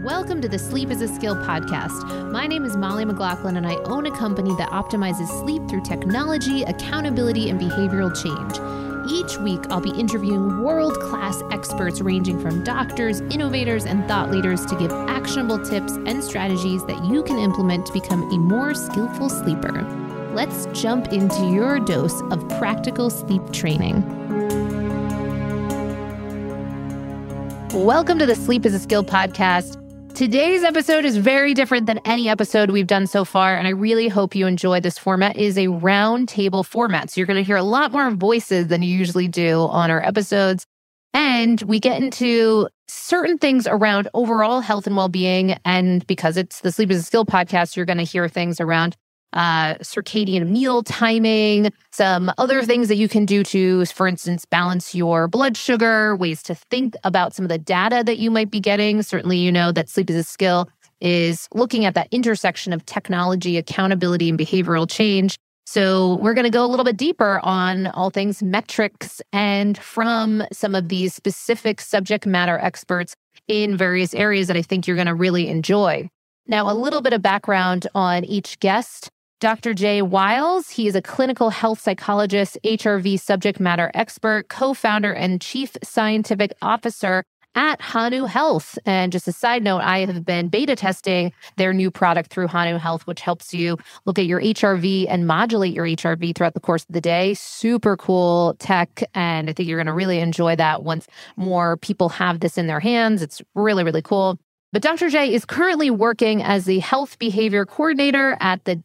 Welcome to the Sleep is a Skill podcast. My name is Molly McLaughlin, and I own a company that optimizes sleep through technology, accountability, and behavioral change. Each week, I'll be interviewing world-class experts ranging from doctors, innovators, and thought leaders to give actionable tips and strategies that you can implement to become a more skillful sleeper. Let's jump into your dose of practical sleep training. Welcome to the Sleep is a Skill podcast. Today's episode is very different than any episode we've done so far, and I really hope you enjoy this format. It is a round table format, so you're going to hear a lot more voices than you usually do on our episodes. And we get into certain things around overall health and well-being, and because it's the Sleep is a Skill podcast, you're going to hear things around circadian meal timing, some other things that you can do to, for instance, balance your blood sugar, ways to think about some of the data that you might be getting. Certainly, you know that Sleep is a Skill is looking at that intersection of technology, accountability, and behavioral change. So we're going to go a little bit deeper on all things metrics and from some of these specific subject matter experts in various areas that I think you're going to really enjoy. Now, a little bit of background on each guest. Dr. Jay Wiles, he is a clinical health psychologist, HRV subject matter expert, co-founder and chief scientific officer at Hanu Health. And just a side note, I have been beta testing their new product through Hanu Health, which helps you look at your HRV and modulate your HRV throughout the course of the day. Super cool tech. And I think you're going to really enjoy that once more people have this in their hands. It's really, really cool. But Dr. Jay is currently working as the health behavior coordinator at the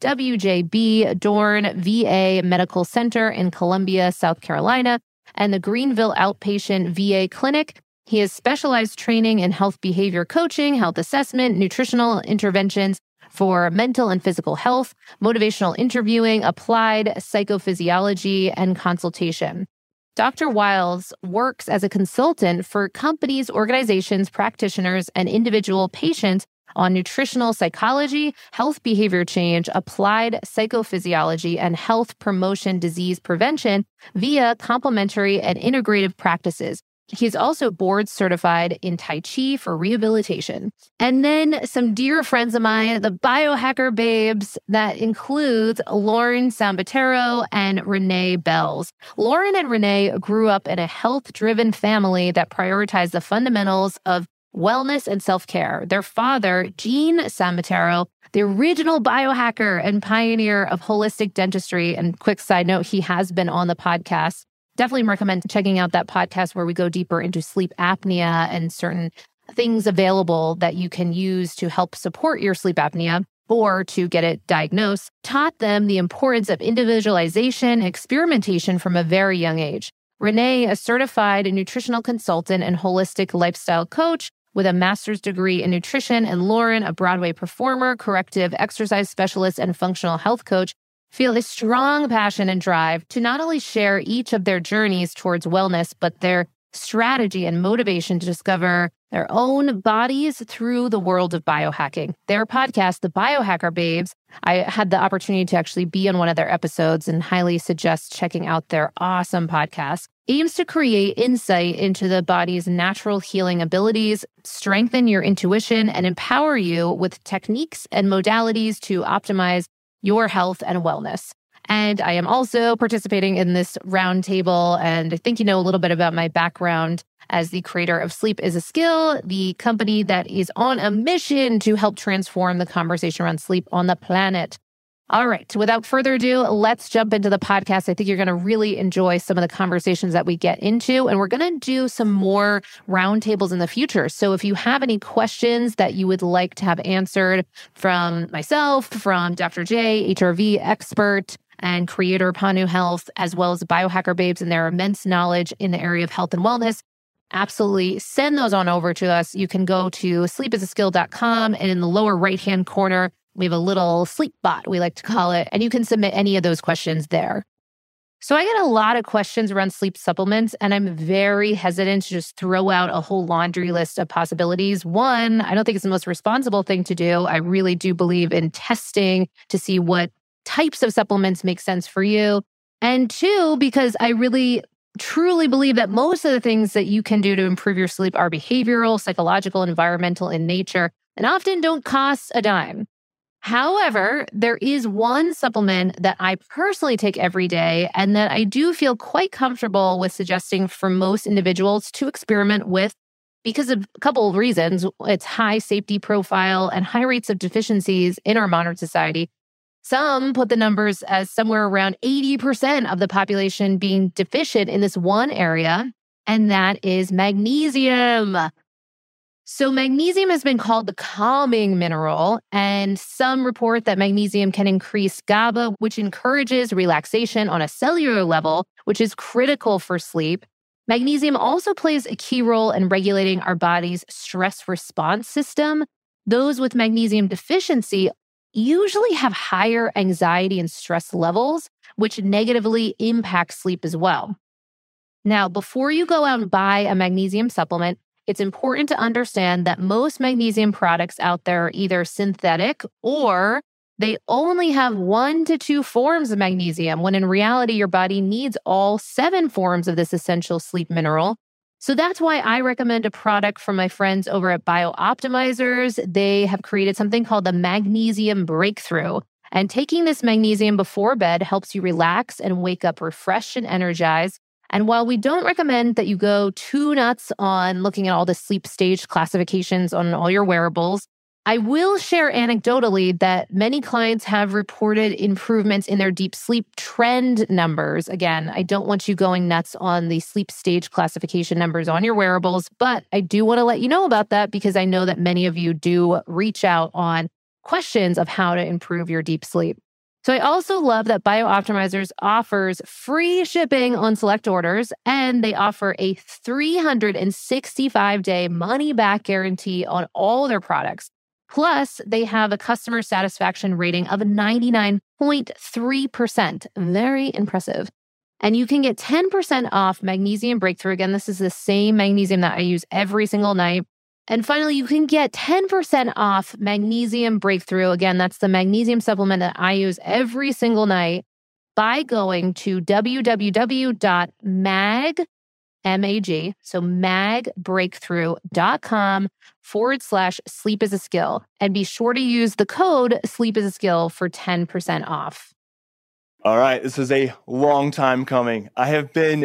WJB Dorn VA Medical Center in Columbia, South Carolina, and the Greenville Outpatient VA Clinic. He has specialized training in health behavior coaching, health assessment, nutritional interventions for mental and physical health, motivational interviewing, applied psychophysiology, and consultation. Dr. Wiles works as a consultant for companies, organizations, practitioners, and individual patients on nutritional psychology, health behavior change, applied psychophysiology, and health promotion disease prevention via complementary and integrative practices. He's also board certified in Tai Chi for rehabilitation. And then some dear friends of mine, the biohacker babes, that includes Lauren Sambatero and Renee Bells. Lauren and Renee grew up in a health-driven family that prioritized the fundamentals of wellness and self-care. Their father, Gene Sambatero, the original biohacker and pioneer of holistic dentistry, and quick side note, he has been on the podcast. Definitely recommend checking out that podcast where we go deeper into sleep apnea and certain things available that you can use to help support your sleep apnea or to get it diagnosed. Taught them the importance of individualization, experimentation from a very young age. Renee, a certified nutritional consultant and holistic lifestyle coach with a master's degree in nutrition, and Lauren, a Broadway performer, corrective exercise specialist, and functional health coach, feel a strong passion and drive to not only share each of their journeys towards wellness, but their strategy and motivation to discover their own bodies through the world of biohacking. Their podcast, The Biohacker Babes, I had the opportunity to actually be on one of their episodes and highly suggest checking out their awesome podcast, aims to create insight into the body's natural healing abilities, strengthen your intuition, and empower you with techniques and modalities to optimize your health and wellness. And I am also participating in this roundtable, and I think you know a little bit about my background as the creator of Sleep is a Skill, the company that is on a mission to help transform the conversation around sleep on the planet. All right, without further ado, let's jump into the podcast. I think you're going to really enjoy some of the conversations that we get into, and we're going to do some more roundtables in the future. So if you have any questions that you would like to have answered from myself, from Dr. J, HRV expert and creator of Hanu Health, as well as the Biohacker Babes and their immense knowledge in the area of health and wellness, absolutely send those on over to us. You can go to sleepisaskill.com, and in the lower right-hand corner, we have a little sleep bot, we like to call it, and you can submit any of those questions there. So I get a lot of questions around sleep supplements, and I'm very hesitant to just throw out a whole laundry list of possibilities. One, I don't think it's the most responsible thing to do. I really do believe in testing to see what types of supplements make sense for you. And two, because I really truly believe that most of the things that you can do to improve your sleep are behavioral, psychological, environmental in nature. and often don't cost a dime. However, there is one supplement that I personally take every day and that I do feel quite comfortable with suggesting for most individuals to experiment with because of a couple of reasons. Its high safety profile and high rates of deficiencies in our modern society. Some put the numbers as somewhere around 80% of the population being deficient in this one area, and that is magnesium. So, magnesium has been called the calming mineral, and some report that magnesium can increase GABA, which encourages relaxation on a cellular level, which is critical for sleep. Magnesium also plays a key role in regulating our body's stress response system. Those with magnesium deficiency usually have higher anxiety and stress levels, which negatively impact sleep as well. Now, before you go out and buy a magnesium supplement, it's important to understand that most magnesium products out there are either synthetic or they only have 1 to 2 forms of magnesium, when in reality, your body needs all 7 forms of this essential sleep mineral. So that's why I recommend a product from my friends over at BioOptimizers. They have created something called the Magnesium Breakthrough. And taking this magnesium before bed helps you relax and wake up refreshed and energized. And while we don't recommend that you go too nuts on looking at all the sleep stage classifications on all your wearables, I will share anecdotally that many clients have reported improvements in their deep sleep trend numbers. Again, I don't want you going nuts on the sleep stage classification numbers on your wearables, but I do want to let you know about that because I know that many of you do reach out on questions of how to improve your deep sleep. So I also love that BioOptimizers offers free shipping on select orders, and they offer a 365-day money-back guarantee on all their products. Plus, they have a customer satisfaction rating of 99.3%. Very impressive. And you can get 10% off Magnesium Breakthrough. Again, this is the same magnesium that I use every single night. And finally, you can get 10% off Magnesium Breakthrough. Again, that's the magnesium supplement that I use every single night by going to magbreakthrough.com/sleep is a skill. And be sure to use the code sleep is a skill for 10% off. All right, this is a long time coming. I have been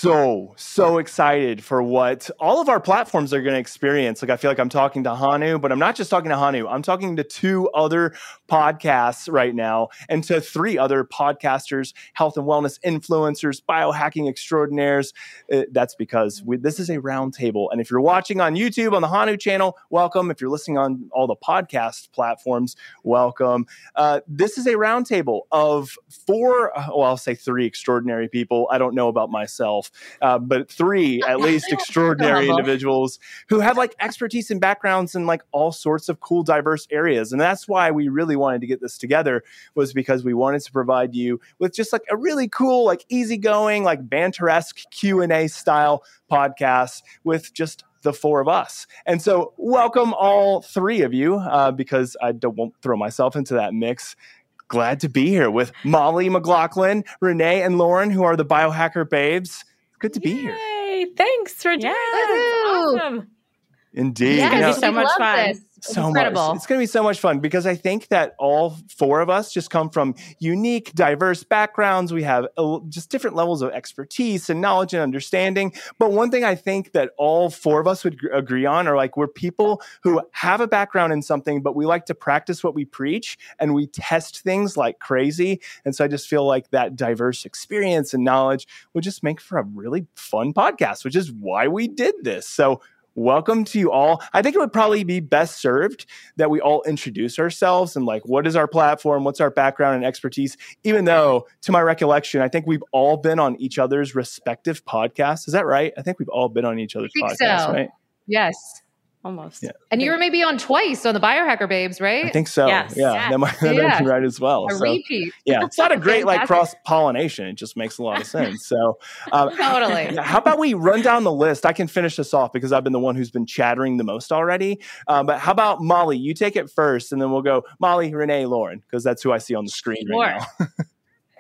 so excited for what all of our platforms are going to experience. Like, I feel like I'm talking to Hanu, but I'm not just talking to Hanu. I'm talking to 2 other podcasts right now and to 3 other podcasters, health and wellness influencers, biohacking extraordinaires. That's because this is a roundtable. And if you're watching on YouTube on the Hanu channel, welcome. If you're listening on all the podcast platforms, welcome. This is a roundtable of 4, well, I'll say 3 extraordinary people. I don't know about myself, but 3 at least extraordinary individuals who have like expertise and backgrounds in like all sorts of cool, diverse areas. And that's why we really wanted to get this together, was because we wanted to provide you with just like a really cool, like easygoing, like banter-esque Q&A style podcast with just the 4 of us. And so welcome all 3 of you, because I won't throw myself into that mix. Glad to be here with Molly McLaughlin, Renee, and Lauren, who are the Biohacker Babes. Good to be here. Yay! Thanks for joining us. Awesome. Indeed. It's going to be so much fun. So incredible. much. It's going to be so much fun because I think that all 4 of us just come from unique, diverse backgrounds. We have just different levels of expertise and knowledge and understanding. But one thing I think that all 4 of us would agree on are like, we're people who have a background in something, but we like to practice what we preach and we test things like crazy. And so I just feel like that diverse experience and knowledge would just make for a really fun podcast, which is why we did this. So welcome to you all. I think it would probably be best served that we all introduce ourselves and like, what is our platform? What's our background and expertise? Even though, to my recollection, I think we've all been on each other's respective podcasts. Is that right? I think we've all been on each other's podcasts, right? Yes. Almost. Yeah. And you were maybe on twice on the Biohacker Babes, right? I think so. Yes. Yeah. That might be right as well. A repeat. Yeah. It's not a great like cross-pollination. It just makes a lot of sense. So Totally. How about we run down the list? I can finish this off because I've been the one who's been chattering the most already. But how about Molly? You take it first and then we'll go Molly, Renee, Lauren, because that's who I see on the screen right now.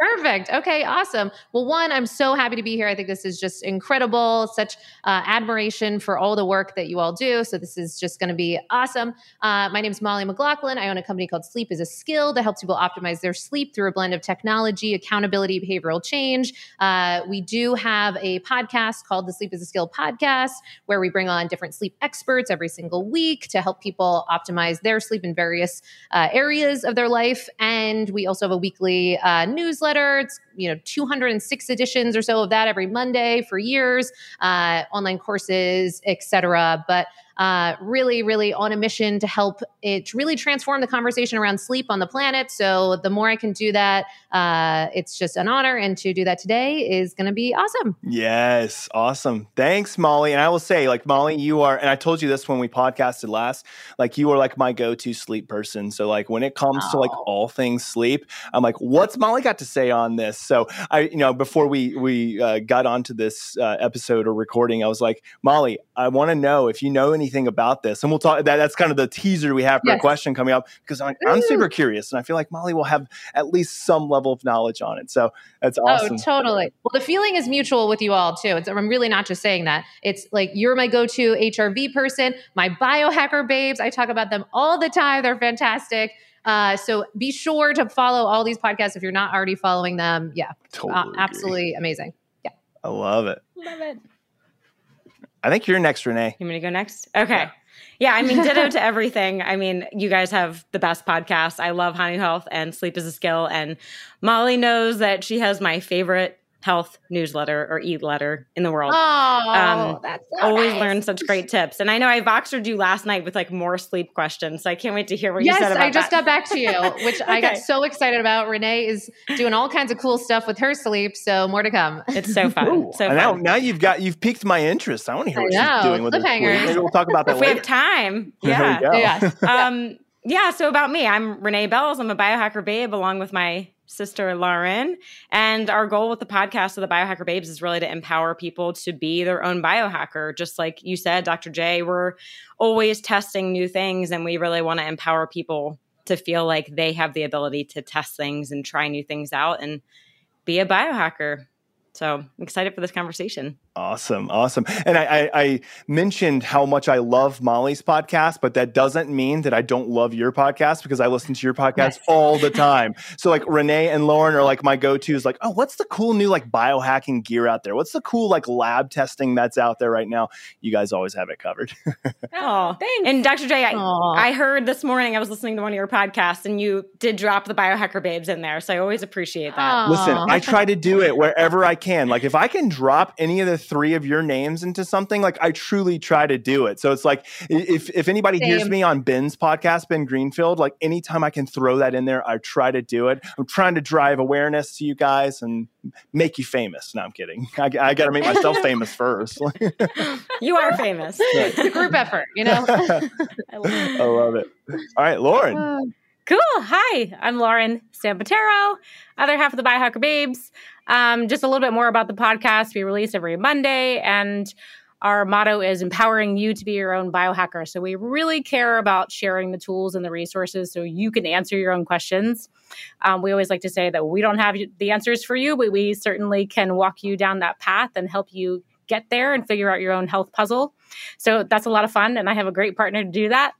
Perfect. Okay, awesome. Well, one, I'm so happy to be here. I think this is just incredible. Such admiration for all the work that you all do. So this is just going to be awesome. My name is Molly McLaughlin. I own a company called Sleep is a Skill that helps people optimize their sleep through a blend of technology, accountability, behavioral change. We do have a podcast called the Sleep is a Skill podcast, where we bring on different sleep experts every single week to help people optimize their sleep in various areas of their life. And we also have a weekly newsletter. It's 206 editions or so of that every Monday for years, online courses, etc. But really, really on a mission to help it really transform the conversation around sleep on the planet. So the more I can do that, it's just an honor. And to do that today is going to be awesome. Yes. Awesome. Thanks, Molly. And I will say, like, Molly, you are, and I told you this when we podcasted last, like, you are like my go-to sleep person. So like when it comes to like all things sleep, I'm like, what's Molly got to say on this? So before we got onto this episode or recording, I was like, Molly, I want to know if you know anything about this. And we'll talk, that's kind of the teaser we have for a question coming up, because I'm super curious. And I feel like Molly will have at least some level of knowledge on it. So that's awesome. Oh, totally. Well, the feeling is mutual with you all too. I'm really not just saying that. It's like, you're my go-to HRV person, my biohacker babes. I talk about them all the time. They're fantastic. So be sure to follow all these podcasts if you're not already following them. Yeah. Totally absolutely amazing. Yeah. I love it. Love it. I think you're next, Renee. You want me to go next? Okay. Yeah, I mean, ditto to everything. I mean, you guys have the best podcast. I love Hanu Health and Sleep is a Skill. And Molly knows that she has my favorite health newsletter or e-letter in the world. Oh, that's so always nice. Learn such great tips. And I know I Voxered you last night with like more sleep questions. So I can't wait to hear what you said about that. Yes, I just got back to you, which I got so excited about. Renee is doing all kinds of cool stuff with her sleep. So more to come. It's so fun. Ooh, so fun. Now you've piqued my interest. I want to hear what she's doing with her sleep. Maybe we'll talk about that if later. we have time. Yeah. So about me, I'm Renee Bells. I'm a biohacker babe along with my sister Lauren. And our goal with the podcast of the Biohacker Babes is really to empower people to be their own biohacker. Just like you said, Dr. J, we're always testing new things, and we really want to empower people to feel like they have the ability to test things and try new things out and be a biohacker. So I'm excited for this conversation. Awesome. And I mentioned how much I love Molly's podcast, but that doesn't mean that I don't love your podcast, because I listen to your podcast all the time. So like Renee and Lauren are like my go-tos, like, oh, what's the cool new like biohacking gear out there? What's the cool like lab testing that's out there right now? You guys always have it covered. Oh, thanks. And Dr. J, I heard this morning, I was listening to one of your podcasts, and you did drop the Biohacker Babes in there. So I always appreciate that. Listen, I try to do it wherever I can. Like if I can drop any of the three of your names into something, like I truly try to do it. So it's like, if anybody hears me on Ben's podcast, Ben Greenfield, like anytime I can throw that in there, I try to do it. I'm trying to drive awareness to you guys and make you famous. No, I'm kidding. I got to make myself famous first. You are famous. It's a group effort, I love it. All right, Lauren. Cool. Hi, I'm Lauren Sambatero, other half of the Biohacker Babes. Just a little bit more about the podcast. We release every Monday, and our motto is empowering you to be your own biohacker. So we really care about sharing the tools and the resources so you can answer your own questions. We always like to say that we don't have the answers for you, but we certainly can walk you down that path and help you get there and figure out your own health puzzle. So that's a lot of fun, and I have a great partner to do that.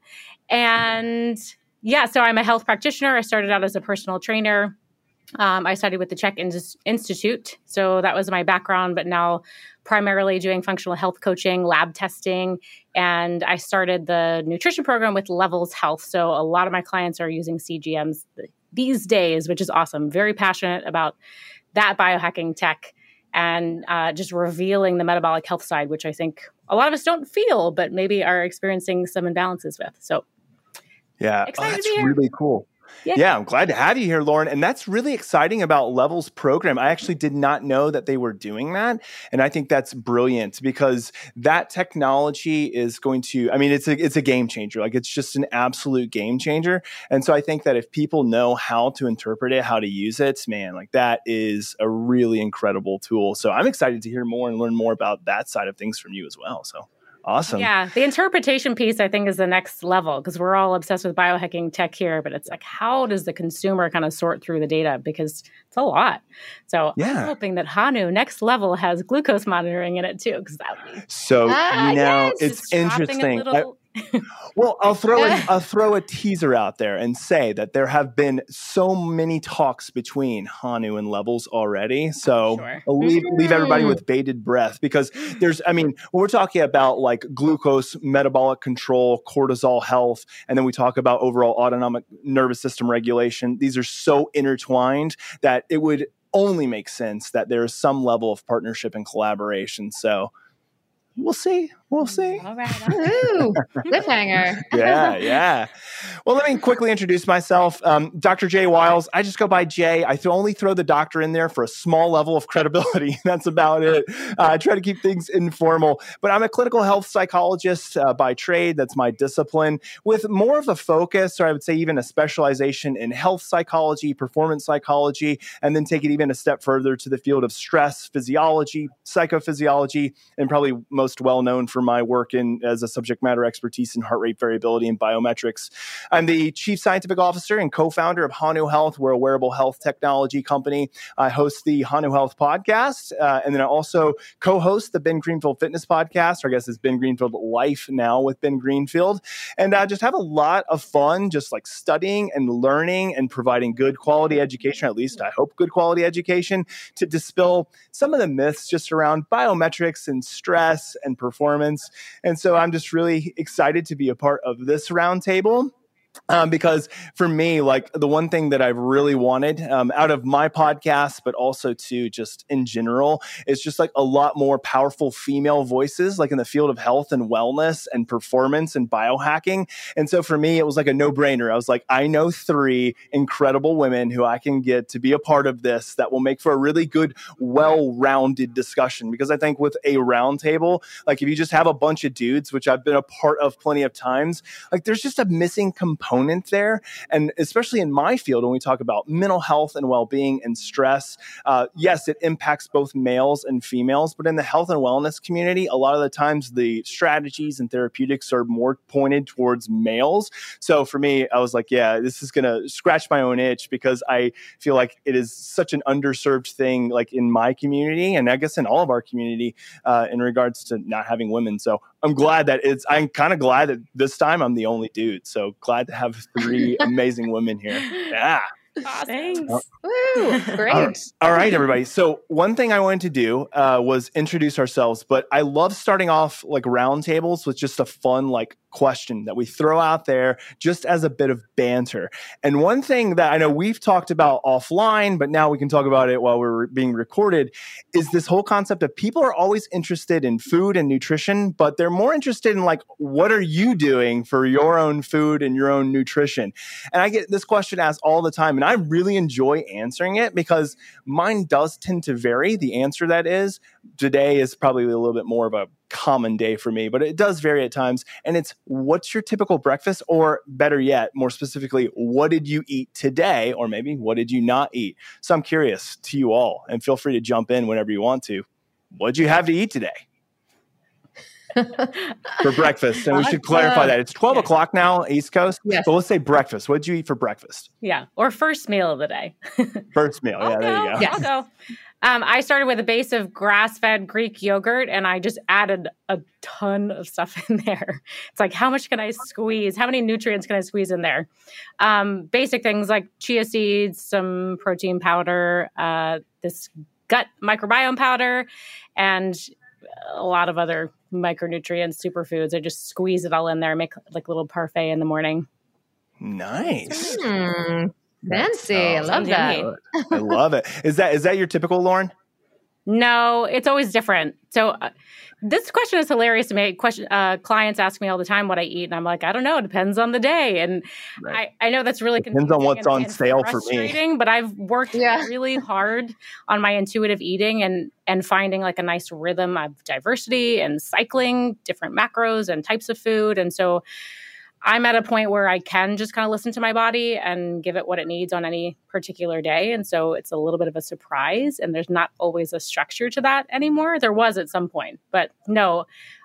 And yeah, so I'm a health practitioner. I started out as a personal trainer. I studied with the CHEK Institute. So that was my background, but now primarily doing functional health coaching, lab testing, and I started the nutrition program with Levels Health. So a lot of my clients are using CGMs these days, which is awesome. Very passionate about that biohacking tech and just revealing the metabolic health side, which I think a lot of us don't feel, but maybe are experiencing some imbalances with. So yeah, that's really cool. Yeah, I'm glad to have you here, Lauren. And that's really exciting about Levels program. I actually did not know that they were doing that. And I think that's brilliant, because that technology is going to, I mean, it's a game changer. Like it's just an absolute game changer. And so I think that if people know how to interpret it, how to use it, man, like that is a really incredible tool. So I'm excited to hear more and learn more about that side of things from you as well. So Awesome. Yeah. The interpretation piece, I think, is the next level because we're all obsessed with biohacking tech here, but it's like, how does the consumer kind of sort through the data? Because it's a lot. So I'm hoping that Hanu next level has glucose monitoring in it too, because that would be it's interesting. Well, I'll throw a teaser out there and say that there have been so many talks between Hanu and Levels already. So I'll leave everybody with bated breath because when we're talking about like glucose, metabolic control, cortisol health, and then we talk about overall autonomic nervous system regulation. These are so intertwined that it would only make sense that there is some level of partnership and collaboration. So we'll see. All right. Ooh, cliffhanger. Yeah. Well, let me quickly introduce myself. Dr. Jay Wiles. I just go by Jay. I only throw the doctor in there for a small level of credibility. That's about it. I try to keep things informal. But I'm a clinical health psychologist by trade. That's my discipline, with more of a focus, or I would say even a specialization in health psychology, performance psychology, and then take it even a step further to the field of stress physiology, psychophysiology, and probably most well-known for my work as a subject matter expertise in heart rate variability and biometrics. I'm the chief scientific officer and co-founder of Hanu Health. We're a wearable health technology company. I host the Hanu Health podcast, and then I also co-host the Ben Greenfield Fitness podcast, or I guess it's Ben Greenfield Life now with Ben Greenfield. And I just have a lot of fun just like studying and learning and providing good quality education, at least I hope good quality education, to dispel some of the myths just around biometrics and stress and performance. And so I'm just really excited to be a part of this roundtable. Because for me, like the one thing that I've really wanted out of my podcast, but also to just in general, is just like a lot more powerful female voices, like in the field of health and wellness and performance and biohacking. And so for me, it was like a no-brainer. I was like, I know 3 incredible women who I can get to be a part of this that will make for a really good, well-rounded discussion. Because I think with a roundtable, like if you just have a bunch of dudes, which I've been a part of plenty of times, like there's just a missing component there. And especially in my field, when we talk about mental health and well-being and stress, yes, it impacts both males and females, but in the health and wellness community, a lot of the times the strategies and therapeutics are more pointed towards males. So for me, I was like, yeah, this is going to scratch my own itch because I feel like it is such an underserved thing, like in my community, and I guess in all of our community in regards to not having women. So I'm kind of glad that this time I'm the only dude. So glad to have 3 amazing women here. Yeah. Thanks. Woo, great. All right, everybody. So one thing I wanted to do was introduce ourselves, but I love starting off like roundtables with just a fun like question that we throw out there just as a bit of banter. And one thing that I know we've talked about offline, but now we can talk about it while we're being recorded, is this whole concept of people are always interested in food and nutrition, but they're more interested in like, what are you doing for your own food and your own nutrition? And I get this question asked all the time, and I really enjoy answering it because mine does tend to vary. The answer that is, today is probably a little bit more of a common day for me, but it does vary at times. And it's, what's your typical breakfast? Or better yet, more specifically, what did you eat today? Or maybe what did you not eat? So I'm curious to you all, and feel free to jump in whenever you want to. What did you have to eat today for breakfast? And we should clarify that it's 12 o'clock now, East Coast. Yes. So let's say breakfast. What did you eat for breakfast? Yeah. Or first meal of the day. First meal. Yeah, there you go. Yes. I'll go. I started with a base of grass-fed Greek yogurt, and I just added a ton of stuff in there. It's like, how much can I squeeze? How many nutrients can I squeeze in there? Basic things like chia seeds, some protein powder, this gut microbiome powder, and a lot of other micronutrients, superfoods. I just squeeze it all in there, make like a little parfait in the morning. Nice. Fancy. I love that. I love it. Is that your typical, Lauren? No, it's always different. So this question is hilarious to me. Clients ask me all the time what I eat, and I'm like, I don't know. It depends on the day. And right. I know that's really confusing. Depends on what's on sale for me. But I've worked really hard on my intuitive eating and finding like a nice rhythm of diversity and cycling different macros and types of food. And so I'm at a point where I can just kind of listen to my body and give it what it needs on any particular day. And so it's a little bit of a surprise, and there's not always a structure to that anymore. There was at some point, but no,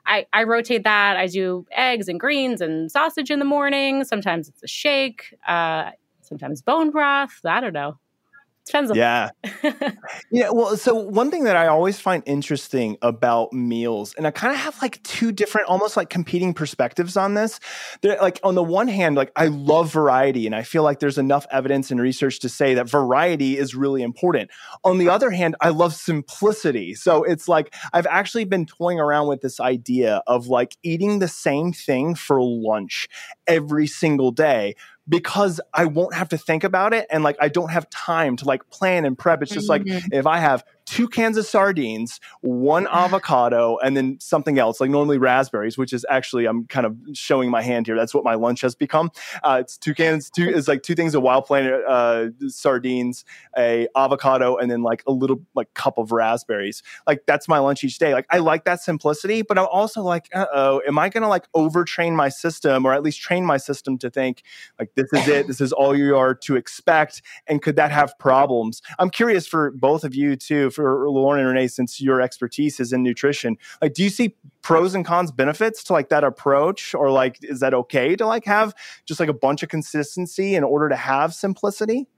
I rotate that. I do eggs and greens and sausage in the morning. Sometimes it's a shake. Sometimes bone broth. I don't know. Depends on Yeah. Yeah. Well, so one thing that I always find interesting about meals, and I kind of have like two different, almost like competing perspectives on this. They're like, on the one hand, like I love variety, and I feel like there's enough evidence and research to say that variety is really important. On the other hand, I love simplicity. So it's like I've actually been toying around with this idea of like eating the same thing for lunch every single day, because I won't have to think about it. And like, I don't have time to like plan and prep. It's just like, if I have 2 cans of sardines, 1 avocado, and then something else, like normally raspberries, which is actually, I'm kind of showing my hand here. That's what my lunch has become. It's 2 cans, it's like 2 things of Wild Planet sardines, a avocado, and then like a little like cup of raspberries. Like that's my lunch each day. Like I like that simplicity, but I'm also like, am I going to like overtrain my system, or at least train my system to think like, this is it, this is all you are to expect? And could that have problems? I'm curious for both of you too, for Lauren and Renee, since your expertise is in nutrition. Like, do you see pros and cons benefits to like that approach? Or like, is that okay to like have just like a bunch of consistency in order to have simplicity?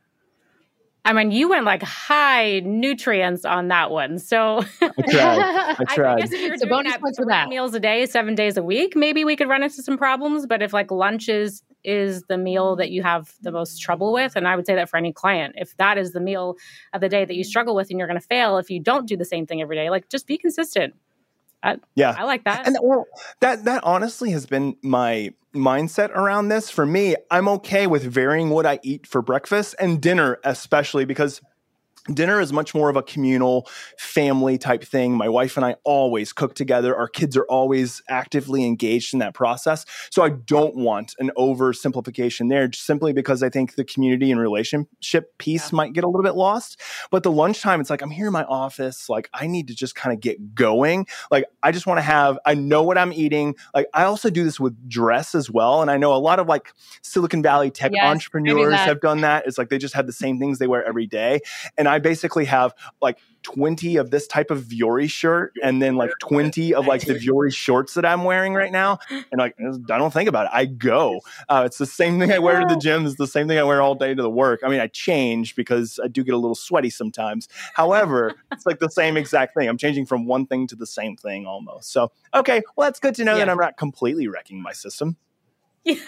I mean, you went like high nutrients on that one. So I tried. I guess if you're So doing bonus that points for 3 that. meals a day, 7 days a week, maybe we could run into some problems. But if like lunch is the meal that you have the most trouble with, and I would say that for any client, if that is the meal of the day that you struggle with and you're going to fail if you don't do the same thing every day, like just be consistent. I like that. And well, that honestly has been my mindset around this. For me, I'm okay with varying what I eat for breakfast and dinner, especially because dinner is much more of a communal family type thing. My wife and I always cook together. Our kids are always actively engaged in that process. So I don't want an oversimplification there, just simply because I think the community and relationship piece might get a little bit lost. But the lunchtime, it's like, I'm here in my office. Like I need to just kind of get going. Like I just want to I know what I'm eating. Like I also do this with dress as well. And I know a lot of like Silicon Valley tech entrepreneurs have done that. It's like they just have the same things they wear every day. And I basically have like 20 of this type of Vuori shirt and then like 20 of like the Vuori shorts that I'm wearing right now. And like, I don't think about it. I go. It's the same thing I wear to the gym. It's the same thing I wear all day to the work. I mean, I change because I do get a little sweaty sometimes. However, it's like the same exact thing. I'm changing from one thing to the same thing almost. So, okay, well, that's good to know that I'm not completely wrecking my system. Yeah.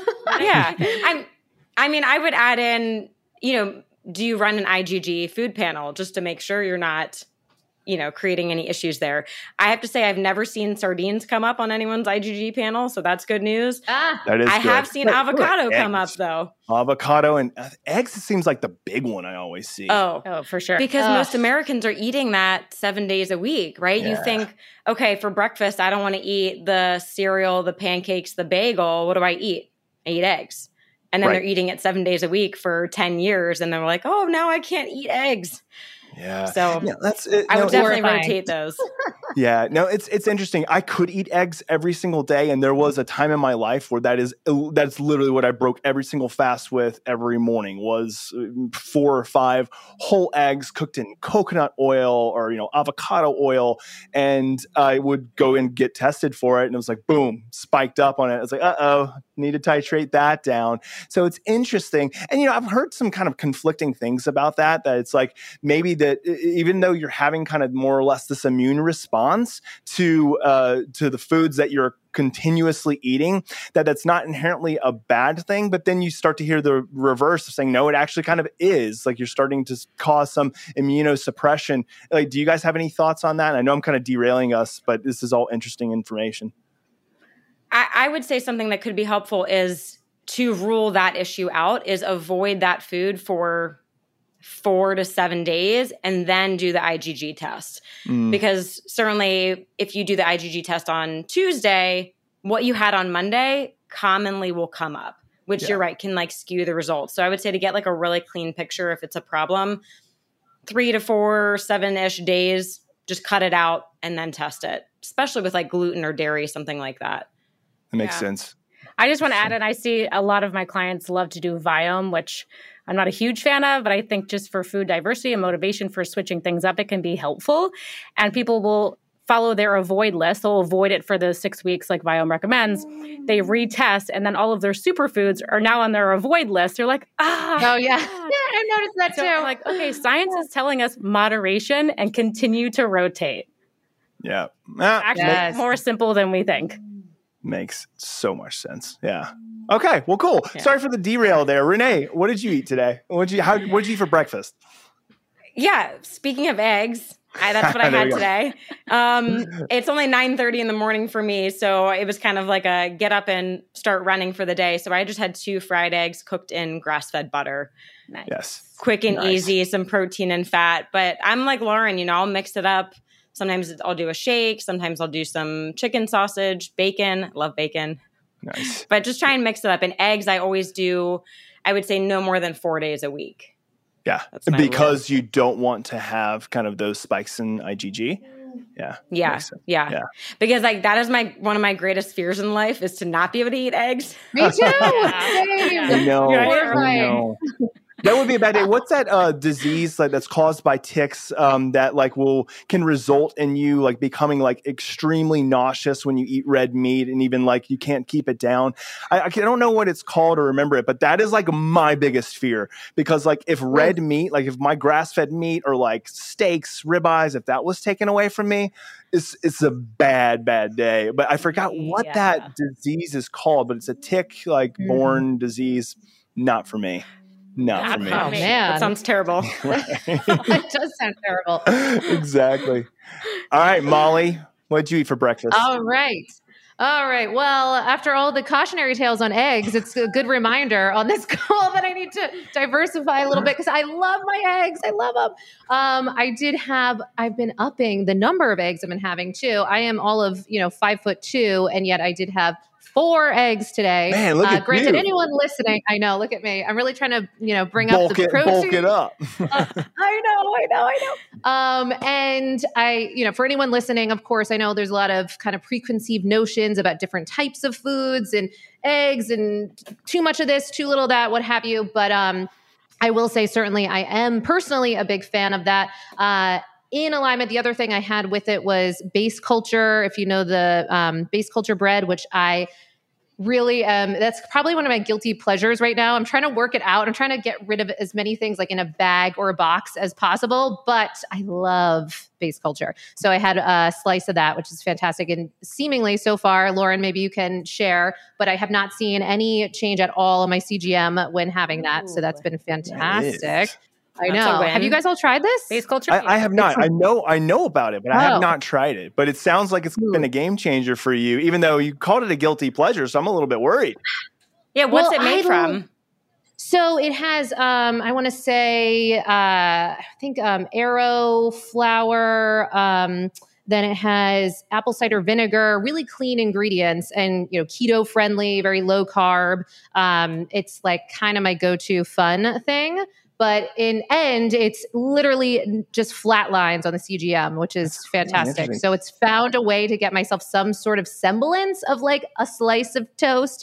I mean, I would add in, do you run an IgG food panel just to make sure you're not, creating any issues there? I have to say I've never seen sardines come up on anyone's IgG panel, so that's good news. That is I good. have seen avocado come up though. Avocado and eggs seems like the big one I always see. Oh, for sure. Because most Americans are eating that 7 days a week, right? Yeah. You think, okay, for breakfast, I don't want to eat the cereal, the pancakes, the bagel. What do I eat? I eat eggs. And then they're eating it 7 days a week for 10 years. And they're like, oh, now I can't eat eggs. Yeah. So that's it. I would definitely rotate those. Yeah, no, it's interesting. I could eat eggs every single day, and there was a time in my life where that's literally what I broke every single fast with every morning was 4 or 5 whole eggs cooked in coconut oil or avocado oil, and I would go and get tested for it, and it was like boom, spiked up on it. I was like, need to titrate that down. So it's interesting, and I've heard some kind of conflicting things about that it's like maybe that even though you're having kind of more or less this immune response to the foods that you're continuously eating, that's not inherently a bad thing. But then you start to hear the reverse of saying, no, it actually kind of is. Like you're starting to cause some immunosuppression. Like, do you guys have any thoughts on that? I know I'm kind of derailing us, but this is all interesting information. I would say something that could be helpful is to rule that issue out, is avoid that food for 4 to 7 days and then do the IgG test. Because certainly if you do the IgG test on Tuesday, what you had on Monday commonly will come up, which you're right, can like skew the results. So I would say to get like a really clean picture if it's a problem, 3 to 4, 7-ish days, just cut it out and then test it, especially with like gluten or dairy, something like that. That makes sense. I just want to add, and I see a lot of my clients love to do Viome, which I'm not a huge fan of, but I think just for food diversity and motivation for switching things up, it can be helpful. And people will follow their avoid list. They'll avoid it for the 6 weeks like Viome recommends. They retest, and then all of their superfoods are now on their avoid list. They're like, oh yeah. Yeah, I noticed that so too. I'm like, okay, science is telling us moderation and continue to rotate. Yeah. Actually, more simple than we think. Makes so much sense. Yeah. Okay. Well, cool. Yeah. Sorry for the derail there. Renee, what did you eat today? What did you eat for breakfast? Yeah. Speaking of eggs, that's what I had today. It's only 9:30 in the morning for me. So it was kind of like a get up and start running for the day. So I just had 2 fried eggs cooked in grass-fed butter. Nice. Yes. Quick and easy, some protein and fat. But I'm like Lauren, I'll mix it up. Sometimes I'll do a shake. Sometimes I'll do some chicken sausage, bacon. Love bacon. Nice. But just try and mix it up. And eggs, I always do, I would say no more than 4 days a week. Yeah. Because you don't want to have kind of those spikes in IgG. Yeah. Yeah. Because that is one of my greatest fears in life is to not be able to eat eggs. Me too. I know. That would be a bad day. What's that disease that's caused by ticks that can result in you becoming extremely nauseous when you eat red meat and even you can't keep it down? I don't know what it's called or remember it, but that is my biggest fear because if red meat, if my grass-fed meat or steaks, ribeyes, if that was taken away from me, it's a bad day. But I forgot what that disease is called, but it's a tick born disease. Not for me. Not for me. Oh, man. That sounds terrible. It does sound terrible. Exactly. All right, Molly, what did you eat for breakfast? All right. Well, after all the cautionary tales on eggs, it's a good reminder on this call that I need to diversify a little bit because I love my eggs. I love them. I've been upping the number of eggs I've been having too. I am all of, 5'2", and yet I did have 4 eggs today. Man, look at granted, you. anyone listening, I know, look at me. I'm really trying to, bring up the protein. Bulk it up. I know. And for anyone listening, of course, I know there's a lot of kind of preconceived notions about different types of foods and eggs and too much of this, too little of that, what have you. But I will say certainly I am personally a big fan of that. In alignment, the other thing I had with it was Base Culture. If you know the Base Culture bread, which I really that's probably one of my guilty pleasures right now. I'm trying to work it out. I'm trying to get rid of as many things in a bag or a box as possible, but I love Base Culture. So I had a slice of that, which is fantastic. And seemingly so far, Lauren, maybe you can share, but I have not seen any change at all in my CGM when having that. So that's been fantastic. I know. Have you guys all tried this? Base Culture? I have not. I know about it, but I have not tried it. But it sounds like it's been a game changer for you, even though you called it a guilty pleasure. So I'm a little bit worried. Yeah. What's it made from? So it has, I want to say, I think Arrow flour. Then it has apple cider vinegar, really clean ingredients and, keto friendly, very low carb. It's kind of my go-to fun thing. But in end, it's literally just flat lines on the CGM, which is fantastic. So it's found a way to get myself some sort of semblance of a slice of toast,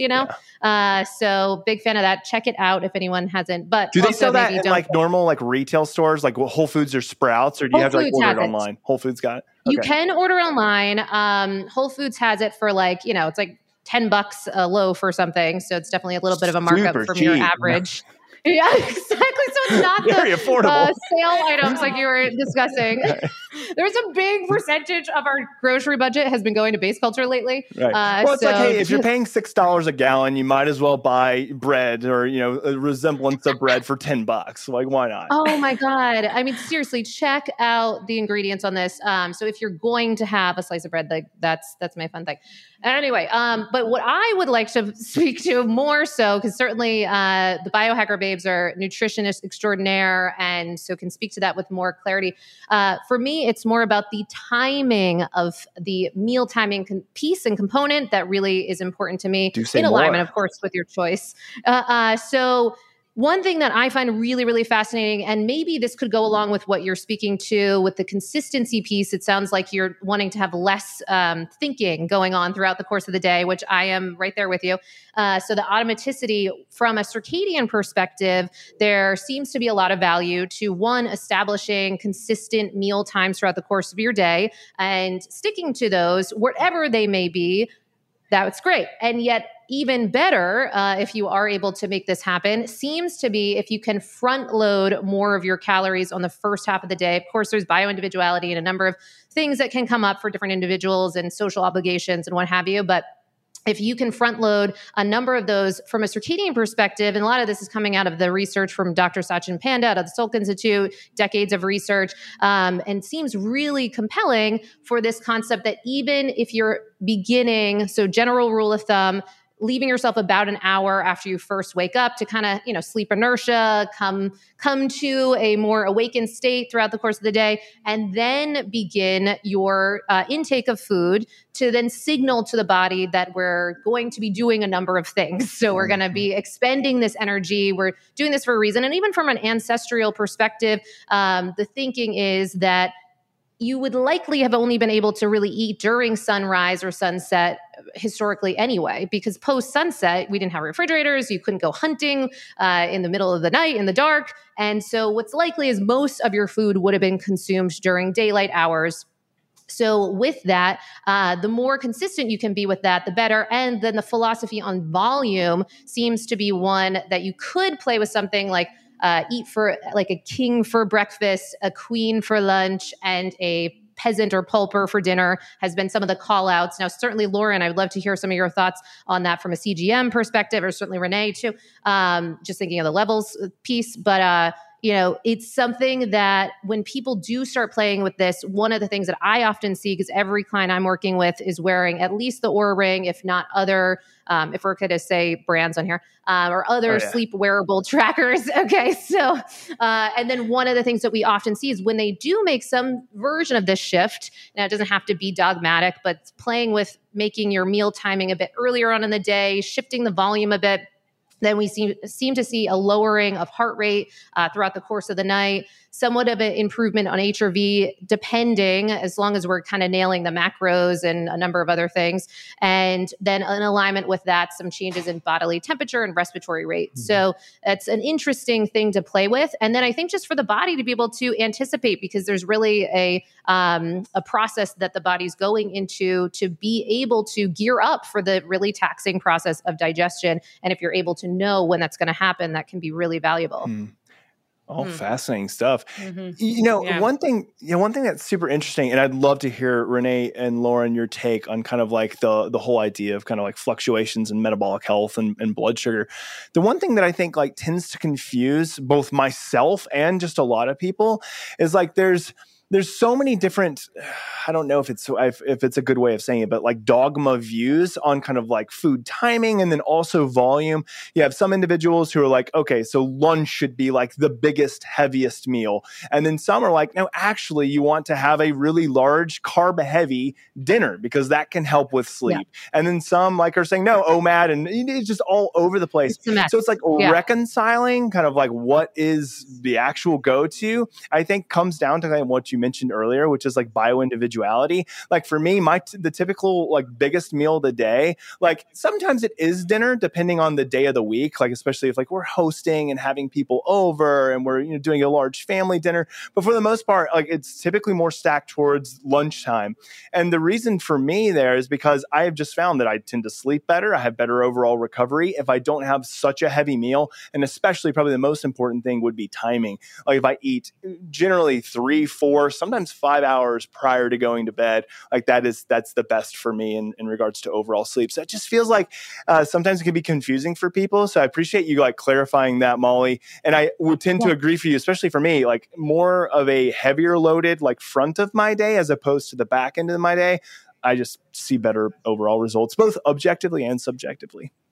So big fan of that. Check it out if anyone hasn't. But do they sell that in normal retail stores, like Whole Foods or Sprouts, or do you have to order it online? Whole Foods got it? Okay. You can order online. Whole Foods has it for it's $10 a loaf or something. So it's definitely a little bit of a markup from your average. Yeah, exactly. So it's not very affordable sale items like you were discussing. There's a big percentage of our grocery budget has been going to Base Culture lately. Right. Well, it's hey, if you're paying $6 a gallon, you might as well buy bread or a resemblance of bread for $10. Why not? Oh my God! I mean, seriously, check out the ingredients on this. So if you're going to have a slice of bread, that's my fun thing. Anyway, but what I would like to speak to more so, because certainly the Biohacker Babes are nutritionists extraordinaire, and so can speak to that with more clarity. For me, it's more about the timing of the meal timing piece and component that really is important to me in alignment, of course, with your choice. So One thing that I find really, really fascinating, and maybe this could go along with what you're speaking to with the consistency piece, it sounds like you're wanting to have less thinking going on throughout the course of the day, which I am right there with you. So the automaticity from a circadian perspective, there seems to be a lot of value to one, establishing consistent meal times throughout the course of your day and sticking to those, whatever they may be. That's great. And yet, even better, if you are able to make this happen, seems to be if you can front load more of your calories on the first half of the day. Of course, there's bio-individuality and a number of things that can come up for different individuals and social obligations and what have you. But if you can front load a number of those from a circadian perspective, and a lot of this is coming out of the research from Dr. Sachin Panda out of the Salk Institute, decades of research, and seems really compelling for this concept that even if you're beginning, so general rule of thumb, leaving yourself about an hour after you first wake up to kind of, sleep inertia, come to a more awakened state throughout the course of the day, and then begin your intake of food to then signal to the body that we're going to be doing a number of things. So we're going to be expending this energy. We're doing this for a reason. And even from an ancestral perspective, the thinking is that you would likely have only been able to really eat during sunrise or sunset historically anyway, because post sunset, we didn't have refrigerators. You couldn't go hunting in the middle of the night in the dark. And so what's likely is most of your food would have been consumed during daylight hours. So with that, the more consistent you can be with that, the better. And then the philosophy on volume seems to be one that you could play with something like eat for like a king for breakfast, a queen for lunch, and a peasant or pulper for dinner has been some of the call outs. Now, certainly, Lauren, I would love to hear some of your thoughts on that from a CGM perspective, or certainly Renee too, just thinking of the levels piece. But it's something that when people do start playing with this, one of the things that I often see, because every client I'm working with is wearing at least the Oura Ring, if not other, if we're going to say brands on here, or other sleep wearable trackers. Okay. So, and then one of the things that we often see is when they do make some version of this shift, now it doesn't have to be dogmatic, but playing with making your meal timing a bit earlier on in the day, shifting the volume a bit, then we seem to see a lowering of heart rate throughout the course of the night, somewhat of an improvement on HRV, depending, as long as we're kind of nailing the macros and a number of other things. And then in alignment with that, some changes in bodily temperature and respiratory rate. Mm-hmm. So that's an interesting thing to play with. And then I think just for the body to be able to anticipate, because there's really a process that the body's going into to be able to gear up for the really taxing process of digestion. And if you're able to know when that's going to happen, that can be really valuable. Mm. Fascinating stuff. Mm-hmm. One thing that's super interesting, and I'd love to hear Renee and Lauren, your take on kind of like the whole idea of kind of like fluctuations in metabolic health and blood sugar. The one thing that I think like tends to confuse both myself and just a lot of people is like there's so many different, I don't know if it's a good way of saying it, but like dogma views on kind of like food timing and then also volume. You have some individuals who are like, okay, so lunch should be like the biggest, heaviest meal. And then some are like, no, actually you want to have a really large carb heavy dinner because that can help with sleep. Yeah. And then some like are saying, no, OMAD, and it's just all over the place. So it's like reconciling kind of like what is the actual go-to, I think comes down to kind of what you mentioned earlier, which is like bio-individuality. Like for me, the typical like biggest meal of the day, like sometimes it is dinner depending on the day of the week, like especially if like we're hosting and having people over and we're doing a large family dinner. But for the most part, like it's typically more stacked towards lunchtime. And the reason for me there is because I have just found that I tend to sleep better. I have better overall recovery if I don't have such a heavy meal. And especially probably the most important thing would be timing. Like if I eat generally 3, 4, sometimes 5 hours prior to going to bed, like that's the best for me in regards to overall sleep. So it just feels like sometimes it can be confusing for people. So I appreciate you like clarifying that, Molly. And I would tend to agree for you, especially for me, like more of a heavier loaded like front of my day as opposed to the back end of my day. I just see better overall results, both objectively and subjectively.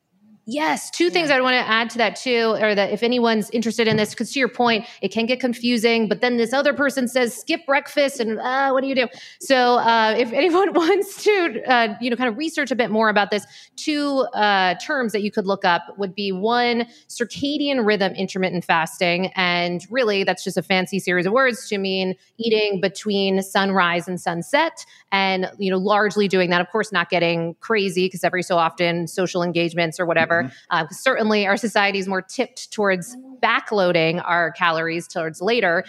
Yes. Two things I want to add to that too, or that if anyone's interested in this, because to your point, it can get confusing, but then this other person says, skip breakfast and what do you do? So if anyone wants to, kind of research a bit more about this, two terms that you could look up would be one, circadian rhythm intermittent fasting. And really that's just a fancy series of words to mean eating between sunrise and sunset and, largely doing that, of course, not getting crazy because every so often social engagements or whatever. Certainly our society is more tipped towards backloading our calories towards later.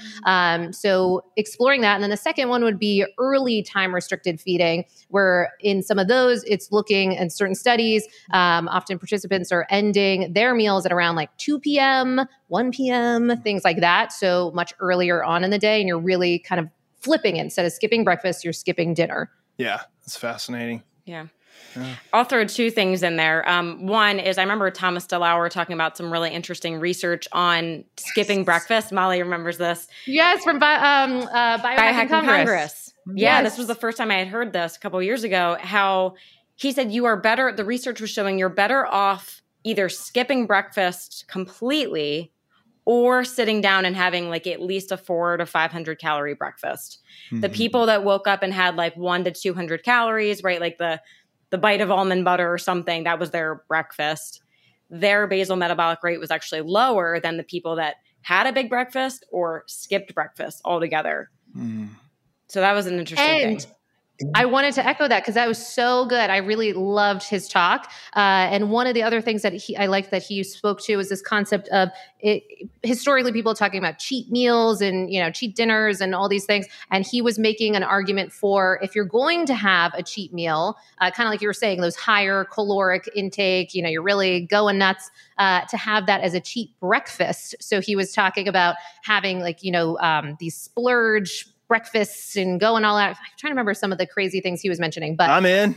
So exploring that. And then the second one would be early time restricted feeding, where in some of those, it's looking in certain studies, often participants are ending their meals at around like 2 p.m., 1 p.m., things like that. So much earlier on in the day. And you're really kind of flipping it. Instead of skipping breakfast, you're skipping dinner. Yeah, that's fascinating. Yeah. I'll throw two things in there. One is I remember Thomas DeLauer talking about some really interesting research on skipping breakfast. Molly remembers this. Yes, from Biohacking Congress. Yeah, this was the first time I had heard this a couple of years ago, how he said you are better, the research was showing you're better off either skipping breakfast completely or sitting down and having like at least a 400 to 500 calorie breakfast. Mm-hmm. The people that woke up and had like 100 to 200 calories, right? Like the bite of almond butter or something, that was their breakfast. Their basal metabolic rate was actually lower than the people that had a big breakfast or skipped breakfast altogether. Mm. So that was an interesting thing. I wanted to echo that because that was so good. I really loved his talk. And one of the other things that I liked that he spoke to was this concept of historically people talking about cheat meals and, cheat dinners and all these things. And he was making an argument for if you're going to have a cheat meal, kind of like you were saying, those higher caloric intake, you're really going nuts, to have that as a cheat breakfast. So he was talking about having these splurge breakfasts and going all out. I'm trying to remember some of the crazy things he was mentioning, but I'm in.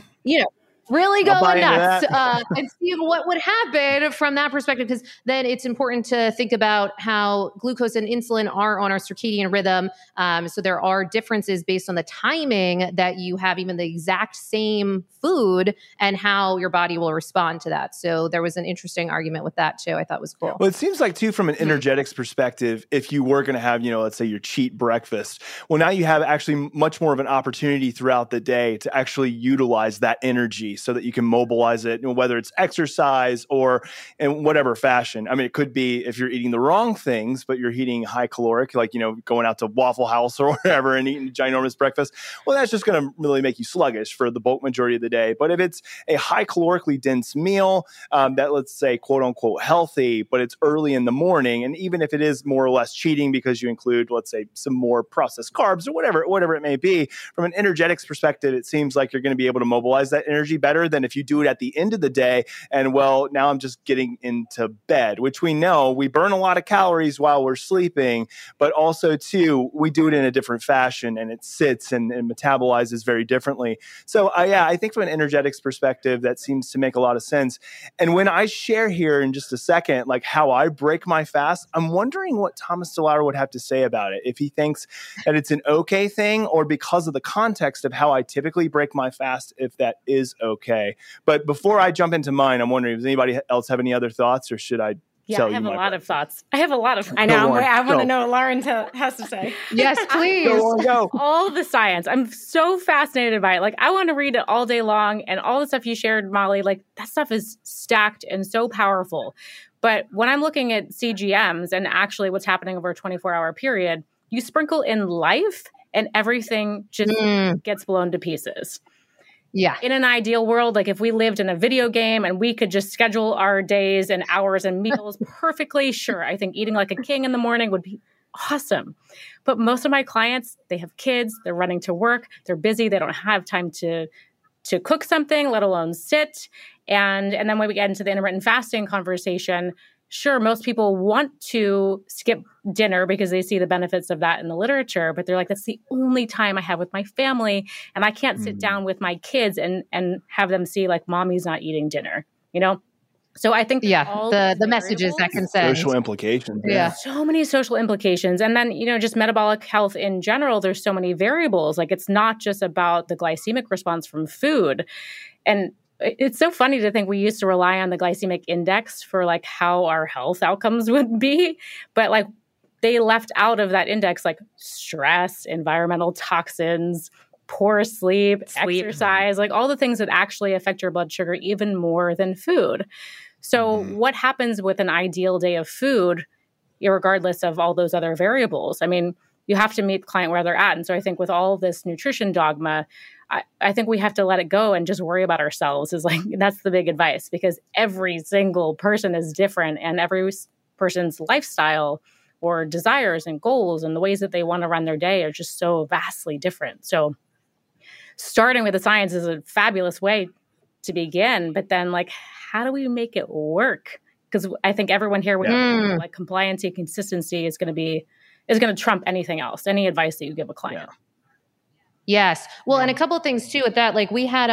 Really going nuts and see what would happen from that perspective, because then it's important to think about how glucose and insulin are on our circadian rhythm. So there are differences based on the timing that you have even the exact same food and how your body will respond to that. So there was an interesting argument with that too. I thought was cool. Well, it seems like too, from an energetics perspective, if you were going to have, let's say your cheat breakfast, well, now you have actually much more of an opportunity throughout the day to actually utilize that energy so that you can mobilize it, whether it's exercise or in whatever fashion. I mean, it could be if you're eating the wrong things, but you're eating high caloric, like, going out to Waffle House or whatever and eating a ginormous breakfast. Well, that's just going to really make you sluggish for the bulk majority of the day. But if it's a high calorically dense meal that, let's say, quote unquote healthy, but it's early in the morning, and even if it is more or less cheating because you include, let's say, some more processed carbs or whatever it may be, from an energetics perspective, it seems like you're going to be able to mobilize that energy better than if you do it at the end of the day. And well, now I'm just getting into bed, which we know we burn a lot of calories while we're sleeping, but also too, we do it in a different fashion and it sits and metabolizes very differently. So I think from an energetics perspective, that seems to make a lot of sense. And when I share here in just a second, like how I break my fast, I'm wondering what Thomas DeLauer would have to say about it. If he thinks that it's an okay thing, or because of the context of how I typically break my fast, if that is okay. But before I jump into mine, I'm wondering, does anybody else have any other thoughts, or should I tell you? I have a lot of thoughts. I know. I want to know what Lauren has to say. Yes, please. Go. All the science. I'm so fascinated by it. Like, I want to read it all day long, and all the stuff you shared, Molly, like that stuff is stacked and so powerful. But when I'm looking at CGMs and actually what's happening over a 24-hour period, you sprinkle in life and everything just gets blown to pieces. Yeah. In an ideal world, like if we lived in a video game and we could just schedule our days and hours and meals perfectly, sure, I think eating like a king in the morning would be awesome. But most of my clients, they have kids, they're running to work, they're busy, they don't have time to cook something, let alone sit. And then when we get into the intermittent fasting conversation, sure, most people want to skip dinner because they see the benefits of that in the literature, but they're like, that's the only time I have with my family, and I can't sit down with my kids and have them see like mommy's not eating dinner, So I think the messages that can send. Social implications. Yeah. So many social implications. And then, just metabolic health in general, there's so many variables. Like it's not just about the glycemic response from food. And it's so funny to think we used to rely on the glycemic index for like how our health outcomes would be, but like they left out of that index like stress, environmental toxins, poor sleep, exercise, like all the things that actually affect your blood sugar even more than food. So what happens with an ideal day of food, regardless of all those other variables? I mean, you have to meet the client where they're at. And so I think with all this nutrition dogma, I think we have to let it go and just worry about ourselves is like, that's the big advice, because every single person is different and every person's lifestyle or desires and goals and the ways that they want to run their day are just so vastly different. So starting with the science is a fabulous way to begin, but then like, how do we make it work? Because I think everyone here with like compliance and consistency is going to trump anything else, any advice that you give a client. Yeah. Yes. Well, and a couple of things too with that, like we had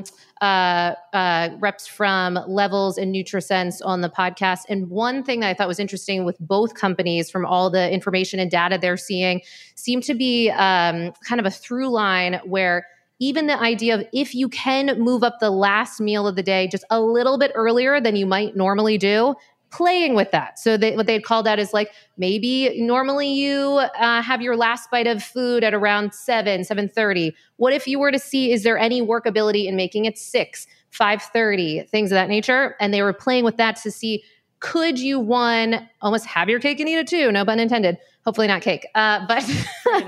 reps from Levels and NutriSense on the podcast. And one thing that I thought was interesting with both companies from all the information and data they're seeing seemed to be kind of a through line where even the idea of if you can move up the last meal of the day just a little bit earlier than you might normally do, playing with that. So what they'd call that is like, maybe normally you have your last bite of food at around 7:30. What if you were to see, is there any workability in making it 6, 5:30, things of that nature? And they were playing with that to see, could you, one, almost have your cake and eat it too? No pun intended. Hopefully not cake. But so how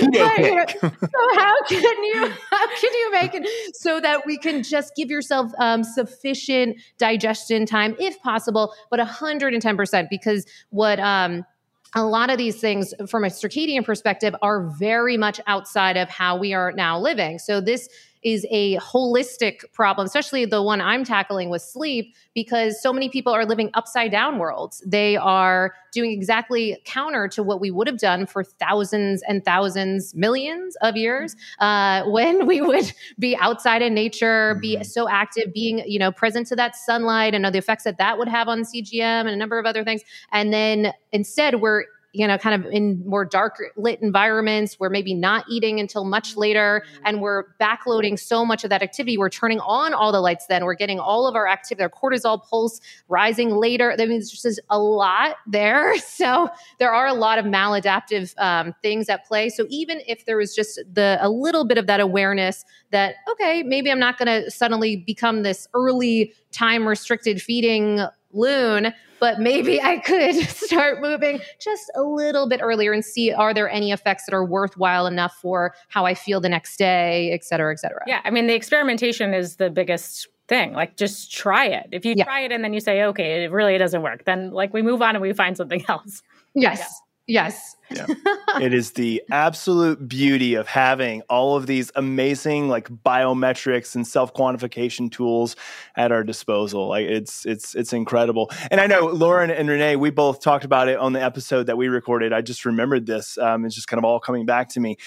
can you make it so that we can just give yourself sufficient digestion time, if possible, but 110%? Because what a lot of these things from a circadian perspective are very much outside of how we are now living. So this is a holistic problem, especially the one I'm tackling with sleep, because so many people are living upside down worlds. They are doing exactly counter to what we would have done for thousands and thousands, millions of years, when we would be outside in nature, be so active, being, present to that sunlight and the effects that that would have on CGM and a number of other things. And then instead we're kind of in more dark lit environments. We're maybe not eating until much later, and we're backloading so much of that activity. We're turning on all the lights then. We're getting all of our activity, our cortisol pulse rising later. That means there's just a lot there. So there are a lot of maladaptive things at play. So even if there was just a little bit of that awareness that, okay, maybe I'm not going to suddenly become this early time restricted feeding loon, but maybe I could start moving just a little bit earlier and see, are there any effects that are worthwhile enough for how I feel the next day, et cetera, et cetera. Yeah. I mean, the experimentation is the biggest thing. Like, just try it. If you try it and then you say, okay, it doesn't work, then like we move on and we find something else. Yes. Yeah. Yes. Yeah. It is the absolute beauty of having all of these amazing like biometrics and self-quantification tools at our disposal. Like it's incredible. And I know Lauren and Renee, we both talked about it on the episode that we recorded. I just remembered this. It's just kind of all coming back to me.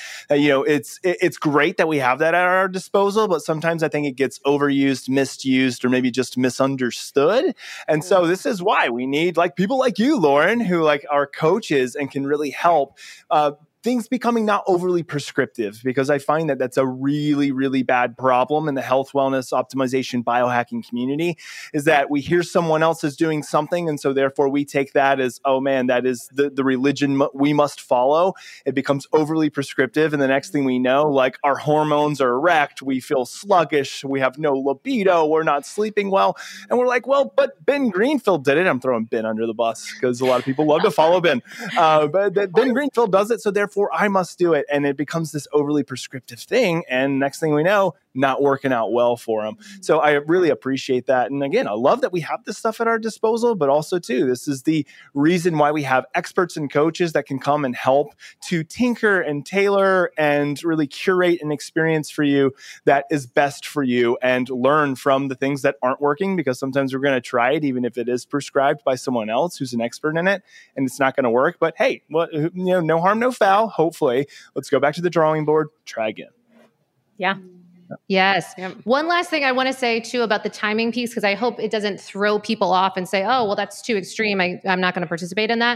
It's great that we have that at our disposal, but sometimes I think it gets overused, misused, or maybe just misunderstood. And so this is why we need like people like you, Lauren, who like are coaches and can really help things becoming not overly prescriptive, because I find that that's a really, really bad problem in the health, wellness, optimization, biohacking community, is that we hear someone else is doing something. And so therefore we take that as, oh man, that is the religion we must follow. It becomes overly prescriptive. And the next thing we know, like our hormones are wrecked. We feel sluggish. We have no libido. We're not sleeping well. And we're like, well, but Ben Greenfield did it. I'm throwing Ben under the bus because a lot of people love to follow Ben. But Ben Greenfield does it. So therefore I must do it. And it becomes this overly prescriptive thing. And next thing we know, not working out well for them. So I really appreciate that. And again, I love that we have this stuff at our disposal, but also too, this is the reason why we have experts and coaches that can come and help to tinker and tailor and really curate an experience for you that is best for you, and learn from the things that aren't working, because sometimes we're going to try it, even if it is prescribed by someone else who's an expert in it, and it's not going to work. But hey, no harm, no foul. Hopefully, let's go back to the drawing board, try again. Yeah. Yes. Yep. One last thing I want to say too about the timing piece, because I hope it doesn't throw people off and say, oh, well, that's too extreme. I'm not going to participate in that.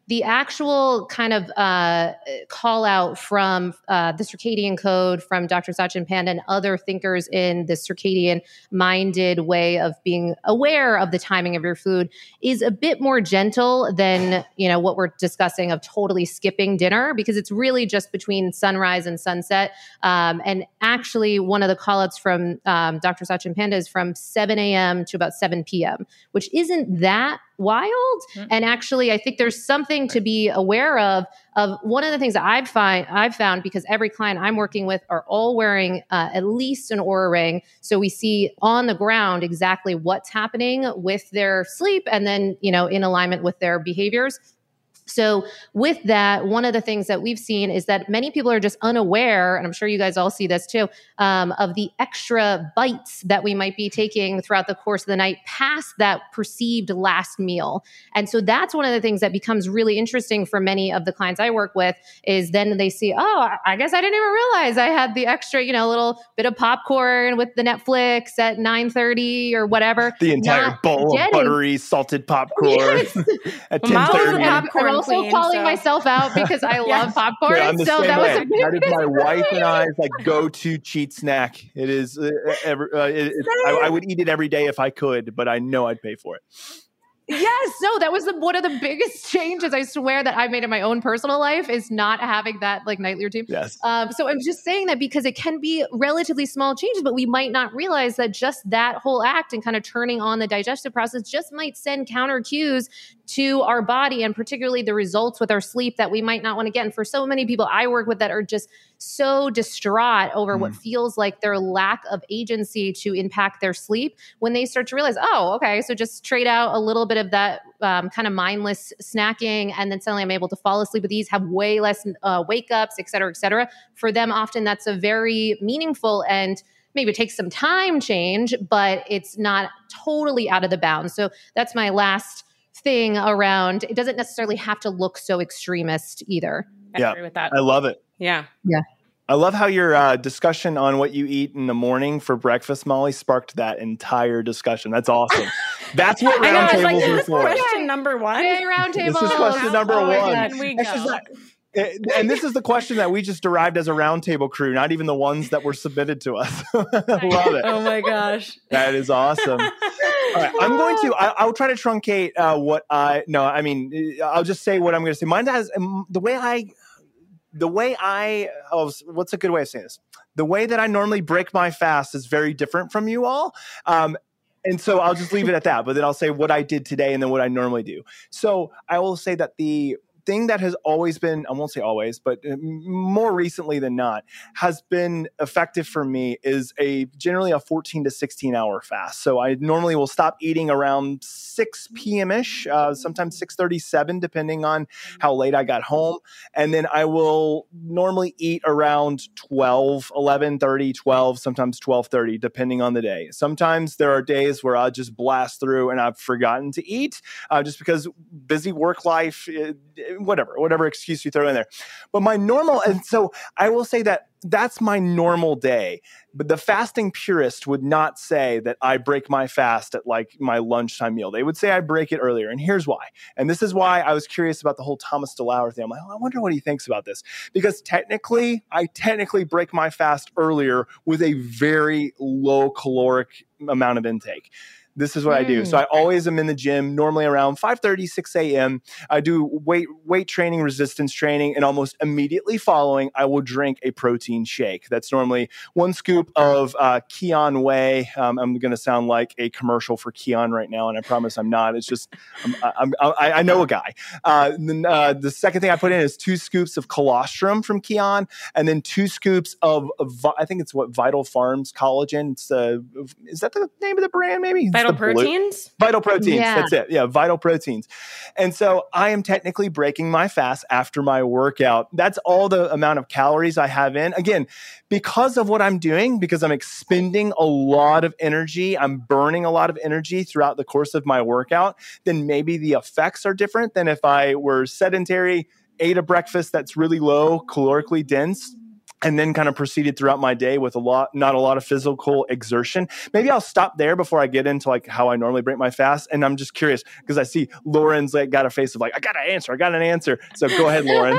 the actual kind of call out from the circadian code from Dr. Sachin Panda and other thinkers in the circadian minded way of being aware of the timing of your food is a bit more gentle than, what we're discussing of totally skipping dinner, because it's really just between sunrise and sunset. And actually, one of the call outs from Dr. Sachin Panda is from 7 a.m. to about 7 p.m., which isn't that wild. Mm-hmm. And actually, I think there's something to be aware of one of the things that I've found, because every client I'm working with are all wearing at least an Oura ring. So we see on the ground exactly what's happening with their sleep and then, in alignment with their behaviors. So with that, one of the things that we've seen is that many people are just unaware, and I'm sure you guys all see this too, of the extra bites that we might be taking throughout the course of the night past that perceived last meal. And so that's one of the things that becomes really interesting for many of the clients I work with, is then they see, oh, I guess I didn't even realize I had the extra, little bit of popcorn with the Netflix at 9:30 or whatever. The entire bowl of buttery salted popcorn at 10:30. I'm also calling myself out because I love popcorn. Yeah, so that is my wife and I's go-to cheat snack. It is. I would eat it every day if I could, but I know I'd pay for it. Yes, no, that was one of the biggest changes I swear that I made in my own personal life, is not having that nightly routine. Yes. So I'm just saying that because it can be relatively small changes, but we might not realize that just that whole act and kind of turning on the digestive process just might send counter cues to our body, and particularly the results with our sleep that we might not want to get. And for so many people I work with that are just so distraught over what feels like their lack of agency to impact their sleep, when they start to realize, oh, okay, so just trade out a little bit of that kind of mindless snacking, and then suddenly I'm able to fall asleep with ease, have way less wake ups, et cetera, et cetera. For them, often that's a very meaningful and maybe it takes some time change, but it's not totally out of the bounds. So that's my last thing around. It doesn't necessarily have to look so extremist either. I agree with that. I love it. Yeah. I love how your discussion on what you eat in the morning for breakfast, Molly, sparked that entire discussion. That's awesome. That's what roundtables are for. Question number one. Hey, roundtable. This is question number one. And this is the question that we just derived as a roundtable crew, not even the ones that were submitted to us. I love it. Oh my gosh. That is awesome. All right, I'll try to truncate I'll just say what I'm going to say. Mine has what's a good way of saying this? The way that I normally break my fast is very different from you all. And so I'll just leave it at that, but then I'll say what I did today and then what I normally do. So I will say that the thing that has always been, I won't say always, but more recently than not, has been effective for me is generally a 14 to 16 hour fast. So I normally will stop eating around 6 p.m.-ish, sometimes 6:37, depending on how late I got home. And then I will normally eat around 12, 11:30, 12, sometimes 12:30, depending on the day. Sometimes there are days where I'll just blast through and I've forgotten to eat just because busy work life, whatever excuse you throw in there. But my normal, and so I will say that that's my normal day. But the fasting purist would not say that I break my fast at my lunchtime meal. They would say I break it earlier. And here's why. And this is why I was curious about the whole Thomas DeLauer thing. I'm like, I wonder what he thinks about this. Because I technically break my fast earlier with a very low caloric amount of intake. This is what I do. So I always am in the gym, normally around 5:30, 6 a.m. I do weight training, resistance training, and almost immediately following, I will drink a protein shake. That's normally 1 scoop of Kion Whey. I'm going to sound like a commercial for Kion right now, and I promise I'm not. It's just, I know a guy. The second thing I put in is 2 scoops of colostrum from Kion, and then 2 scoops of I think it's Vital Farms collagen. Is that the name of the brand maybe? Vital Proteins? Vital Proteins. Yeah. That's it. Yeah, Vital Proteins. And so I am technically breaking my fast after my workout. That's all the amount of calories I have in. Again, because of what I'm doing, because I'm expending a lot of energy, I'm burning a lot of energy throughout the course of my workout, then maybe the effects are different than if I were sedentary, ate a breakfast that's really low, calorically dense, and then kind of proceeded throughout my day with not a lot of physical exertion. Maybe I'll stop there before I get into like how I normally break my fast. And I'm just curious because I see Lauren's like got a face of like, I got an answer. So go ahead, Lauren.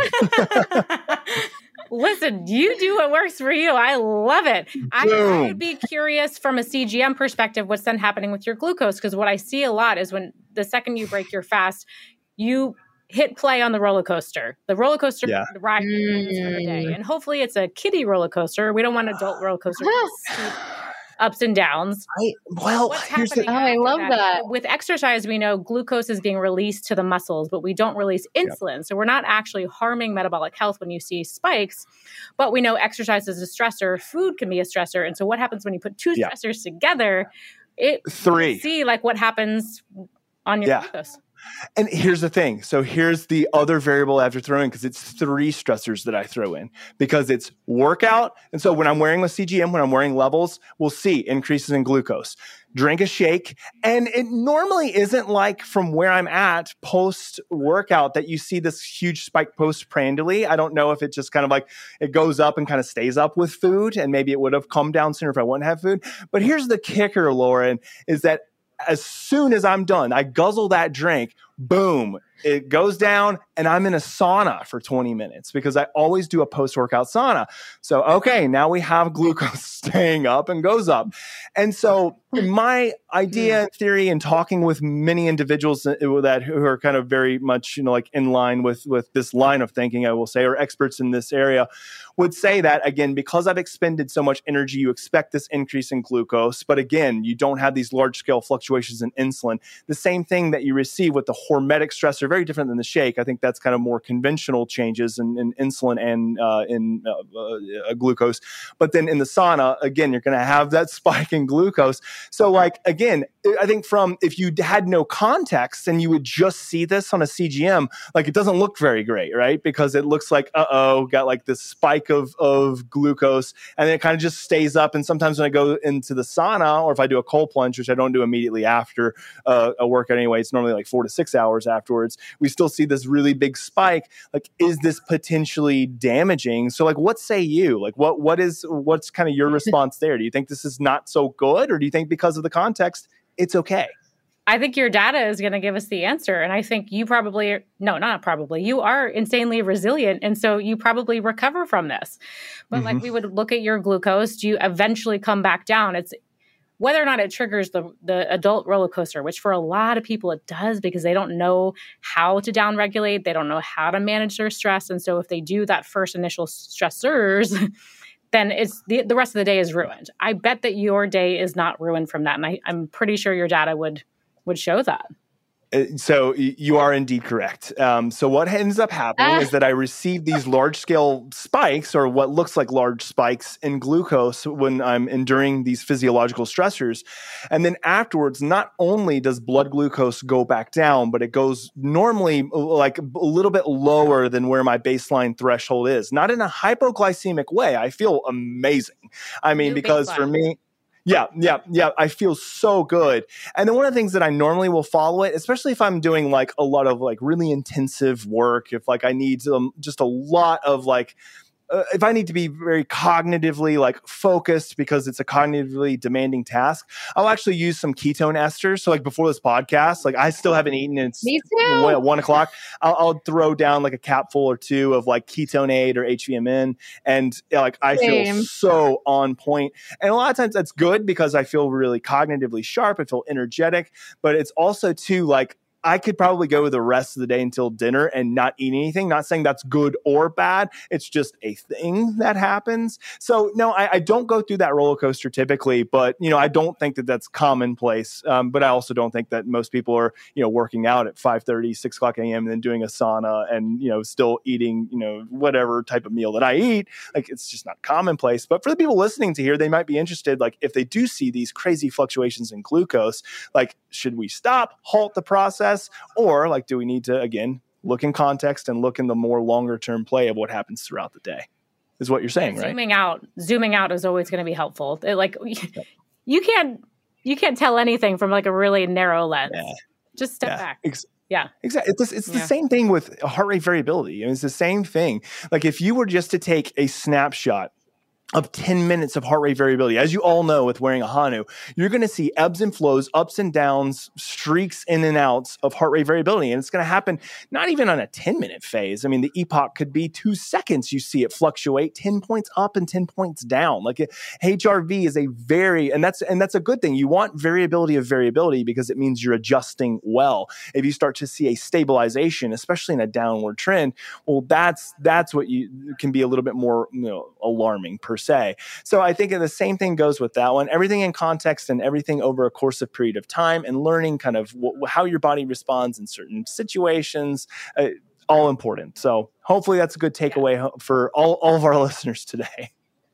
Listen, you do what works for you. I love it. I would be curious from a CGM perspective, what's then happening with your glucose? Because what I see a lot is when the second you break your fast, you hit play on the roller coaster. The roller coaster ride for the day. And hopefully it's a kiddie roller coaster. We don't want adult roller coaster ups and downs. I love that. With exercise, we know glucose is being released to the muscles, but we don't release insulin. Yep. So we're not actually harming metabolic health when you see spikes, but we know exercise is a stressor. Food can be a stressor. And so what happens when you put two stressors together? See like what happens on your glucose. And here's the thing. So here's the other variable I have to throw in because it's 3 stressors that I throw in because it's workout. And so when I'm wearing a CGM, when I'm wearing levels, we'll see increases in glucose. Drink a shake. And it normally isn't like from where I'm at post-workout that you see this huge spike postprandially. I don't know if it just kind of like it goes up and kind of stays up with food. And maybe it would have come down sooner if I wouldn't have food. But here's the kicker, Lauren, is that as soon as I'm done, I guzzle that drink, boom, it goes down and I'm in a sauna for 20 minutes because I always do a post-workout sauna. So, okay, now we have glucose staying up and goes up. And so my idea, theory, and talking with many individuals who are kind of very much, like in line with this line of thinking, I will say, or experts in this area, would say that, again, because I've expended so much energy, you expect this increase in glucose. But again, you don't have these large-scale fluctuations in insulin. The same thing that you receive with the hormetic stressor, very different than the shake. I think that's kind of more conventional changes in insulin and in glucose. But then in the sauna, again, you're going to have that spike in glucose. So like, again, I think if you had no context and you would just see this on a CGM, like it doesn't look very great, right? Because it looks like, got like this spike of glucose and then it kind of just stays up. And sometimes when I go into the sauna or if I do a cold plunge, which I don't do immediately after a workout anyway, it's normally like 4 to 6 hours afterwards, we still see this really big spike. Like, is this potentially damaging? So like, what say you? Like what's kind of your response there? Do you think this is not so good? Or do you think because of the context, it's okay? I think your data is going to give us the answer. And I think you you are insanely resilient. And so you probably recover from this. But like we would look at your glucose, do you eventually come back down? It's whether or not it triggers the adult roller coaster, which for a lot of people it does because they don't know how to downregulate. They don't know how to manage their stress. And so if they do that first initial stressors, then it's the rest of the day is ruined. I bet that your day is not ruined from that. And I'm pretty sure your data would show that. So you are indeed correct. So what ends up happening is that I receive these large-scale spikes or what looks like large spikes in glucose when I'm enduring these physiological stressors. And then afterwards, not only does blood glucose go back down, but it goes normally like a little bit lower than where my baseline threshold is. Not in a hypoglycemic way. I feel amazing. I mean, because for me... Yeah. I feel so good. And then one of the things that I normally will follow it, especially if I'm doing like a lot of like really intensive work, if like I need just a lot of like, if I need to be very cognitively like focused because it's a cognitively demanding task, I'll actually use some ketone esters. So like before this podcast, like I still haven't eaten. It's 1 o'clock. I'll throw down like a capful or 2 of like Ketonate or HVMN. And like I feel so on point. And a lot of times that's good because I feel really cognitively sharp. I feel energetic, but it's also too like, I could probably go the rest of the day until dinner and not eat anything. Not saying that's good or bad. It's just a thing that happens. So no, I don't go through that roller coaster typically, but I don't think that that's commonplace. But I also don't think that most people are, working out at 5:30, 6 o'clock a.m. and then doing a sauna and, still eating, whatever type of meal that I eat. Like it's just not commonplace. But for the people listening to here, they might be interested. Like if they do see these crazy fluctuations in glucose, like should we stop, halt the process? Or like, do we need to, again, look in context and look in the more longer term play of what happens throughout the day is what you're saying, right? Zooming out is always going to be helpful. You can't tell anything from like a really narrow lens. Yeah. Just step back. Yeah. Exactly. It's the same thing with heart rate variability. It's the same thing. Like if you were just to take a snapshot of 10 minutes of heart rate variability. As you all know, with wearing a Hanu, you're going to see ebbs and flows, ups and downs, streaks in and outs of heart rate variability. And it's going to happen not even on a 10-minute phase. I mean, the epoch could be 2 seconds. You see it fluctuate 10 points up and 10 points down. Like HRV is and that's a good thing. You want variability of variability because it means you're adjusting well. If you start to see a stabilization, especially in a downward trend, well, that's what you can be a little bit more, alarming per se. So I think the same thing goes with that one. Everything in context and everything over a course of period of time and learning kind of how your body responds in certain situations, all important. So hopefully that's a good takeaway for all of our listeners today.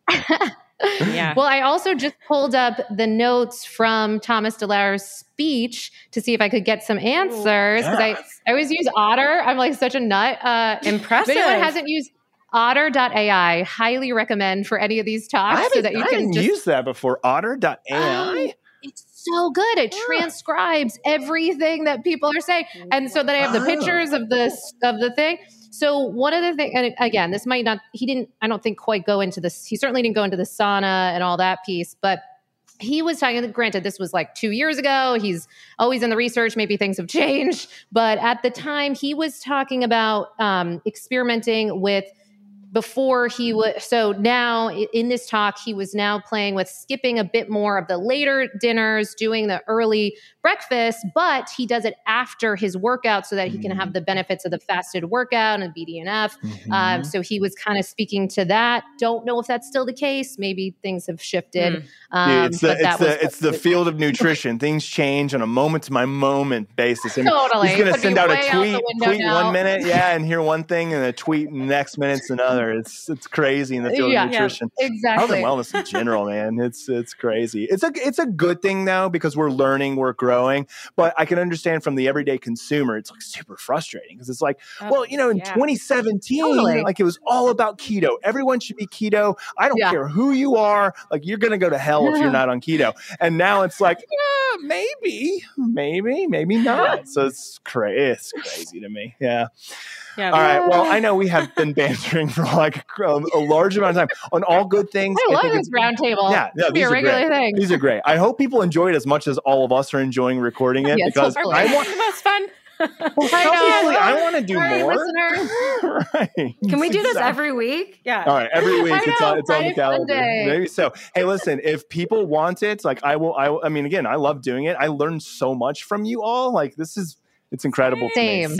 Yeah. Well, I also just pulled up the notes from Thomas DeLauer's speech to see if I could get some answers because I always use Otter. I'm like such a nut. Impressive. If anyone hasn't used Otter.ai, highly recommend for any of these talks so that you can haven't used that before. Otter.ai. It's so good. It transcribes everything that people are saying, and so then I have the pictures of the thing. So one of the things, and again, this might not. He didn't. I don't think quite go into this. He certainly didn't go into the sauna and all that piece, but he was talking, granted, this was like 2 years ago. He's always in the research. Maybe things have changed. But at the time, he was talking about experimenting with before he would. So now in this talk, he was now playing with skipping a bit more of the later dinners, doing the early breakfast, but he does it after his workout so that he can have the benefits of the fasted workout and BDNF. So he was kind of speaking to that. Don't know if that's still the case. Maybe things have shifted. It's the field of nutrition. Things change on a moment to moment basis. And totally. He's going to send out a tweet now. 1 minute, and hear one thing, and a tweet next minute's another. It's crazy in the field of nutrition. Yeah, exactly. Health and wellness in general, man. It's crazy. It's a good thing though, because we're learning, we're growing. But I can understand from the everyday consumer, it's like super frustrating because it's like, in 2017, like it was all about keto. Everyone should be keto. I don't care who you are. Like you're going to go to hell if you're not on keto. And now it's like, maybe not. So it's crazy to me. Yeah. Yeah. All right. Well, I know we have been bantering for like a large amount of time on all good things. I love this roundtable. Yeah, no, these are regular thing. These are great. I hope people enjoy it as much as all of us are enjoying recording it because I want the most fun. I want to do more. Right. Can we do this every week? Yeah. All right. Every week it's on the calendar. Sunday. Maybe so. Hey, listen, if people want it, like I mean, again, I love doing it. I learned so much from you all. Like it's incredible. Same.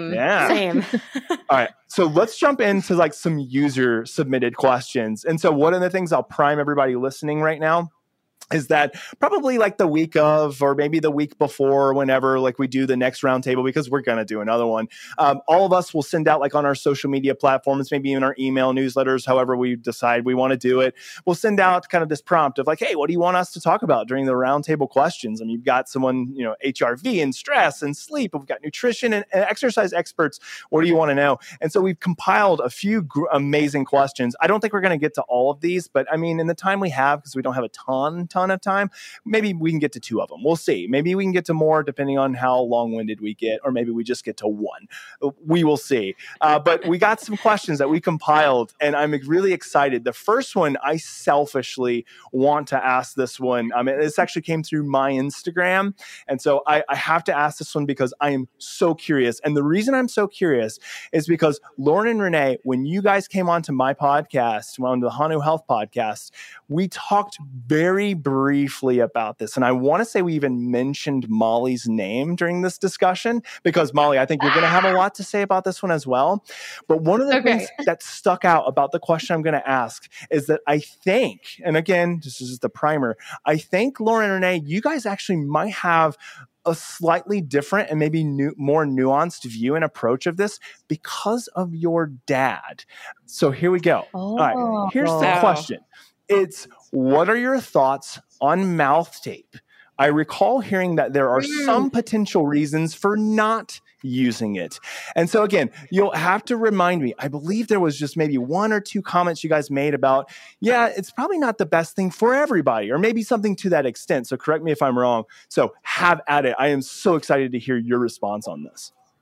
All right. So let's jump into like some user submitted questions. And so one of the things I'll prime everybody listening right now is that probably like the week of, or maybe the week before, whenever like we do the next roundtable, because we're going to do another one. All of us will send out like on our social media platforms, maybe in our email newsletters, however we decide we want to do it. We'll send out kind of this prompt of like, hey, what do you want us to talk about during the roundtable questions? I mean, you've got someone, HRV and stress and sleep. We've got nutrition and exercise experts. What do you want to know? And so we've compiled a few amazing questions. I don't think we're going to get to all of these, but I mean, in the time we have, because we don't have a ton of time, maybe we can get to 2 of them. We'll see. Maybe we can get to more depending on how long-winded we get, or maybe we just get to 1. We will see. But we got some questions that we compiled, and I'm really excited. The first one, I selfishly want to ask this one. This actually came through my Instagram, and so I have to ask this one because I am so curious. And the reason I'm so curious is because Lauren and Renee, when you guys came onto my podcast, on the Hanu Health podcast, we talked very briefly about this. And I want to say we even mentioned Molly's name during this discussion because Molly, I think you're going to have a lot to say about this one as well. But one of the things that stuck out about the question I'm going to ask is that I think, and again, this is just the primer, I think Lauren and Renee, you guys actually might have a slightly different and maybe more nuanced view and approach of this because of your dad. So here we go. All right, here's the question. It's, what are your thoughts on mouth tape? I recall hearing that there are some potential reasons for not using it. And so again, you'll have to remind me, I believe there was just maybe 1 or 2 comments you guys made about, it's probably not the best thing for everybody, or maybe something to that extent. So correct me if I'm wrong. So have at it. I am so excited to hear your response on this.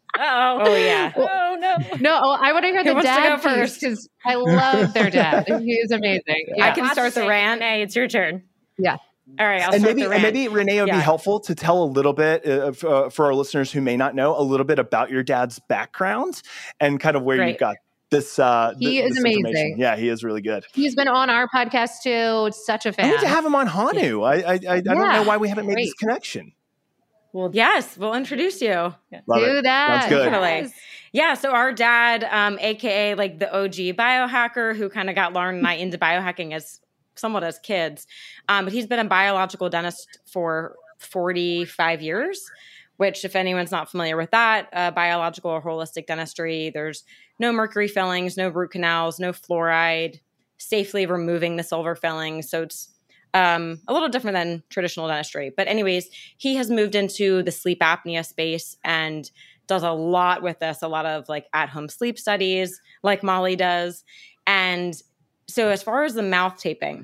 Oh yeah. Oh no. No, I want to hear Who the wants to dad go first? because I love their dad. He is amazing. I Yeah. can start the rant. Renee, it's your turn. Yeah. All right, I'll And start maybe, the rant. and maybe Renee, it would be Yeah. helpful to tell a little bit for our listeners who may not know a little bit about your dad's background and kind of where you Great. got this. He is this amazing. information. Yeah, he is really good. He's been on our podcast too. Such a fan. I need to have him on Hanu. I don't know why we haven't made this connection. Well, yes, we'll introduce you. Love Do it. that. Sounds good. Definitely. Yeah, so our dad, aka like the OG biohacker who kind of got Lauren and I into biohacking as somewhat as kids, but he's been a biological dentist for 45 years, which if anyone's not familiar with that, biological or holistic dentistry, there's no mercury fillings, no root canals, no fluoride, safely removing the silver fillings. So it's a little different than traditional dentistry. But anyways, he has moved into the sleep apnea space and does a lot with this, a lot of like at-home sleep studies like Molly does. And so as far as the mouth taping,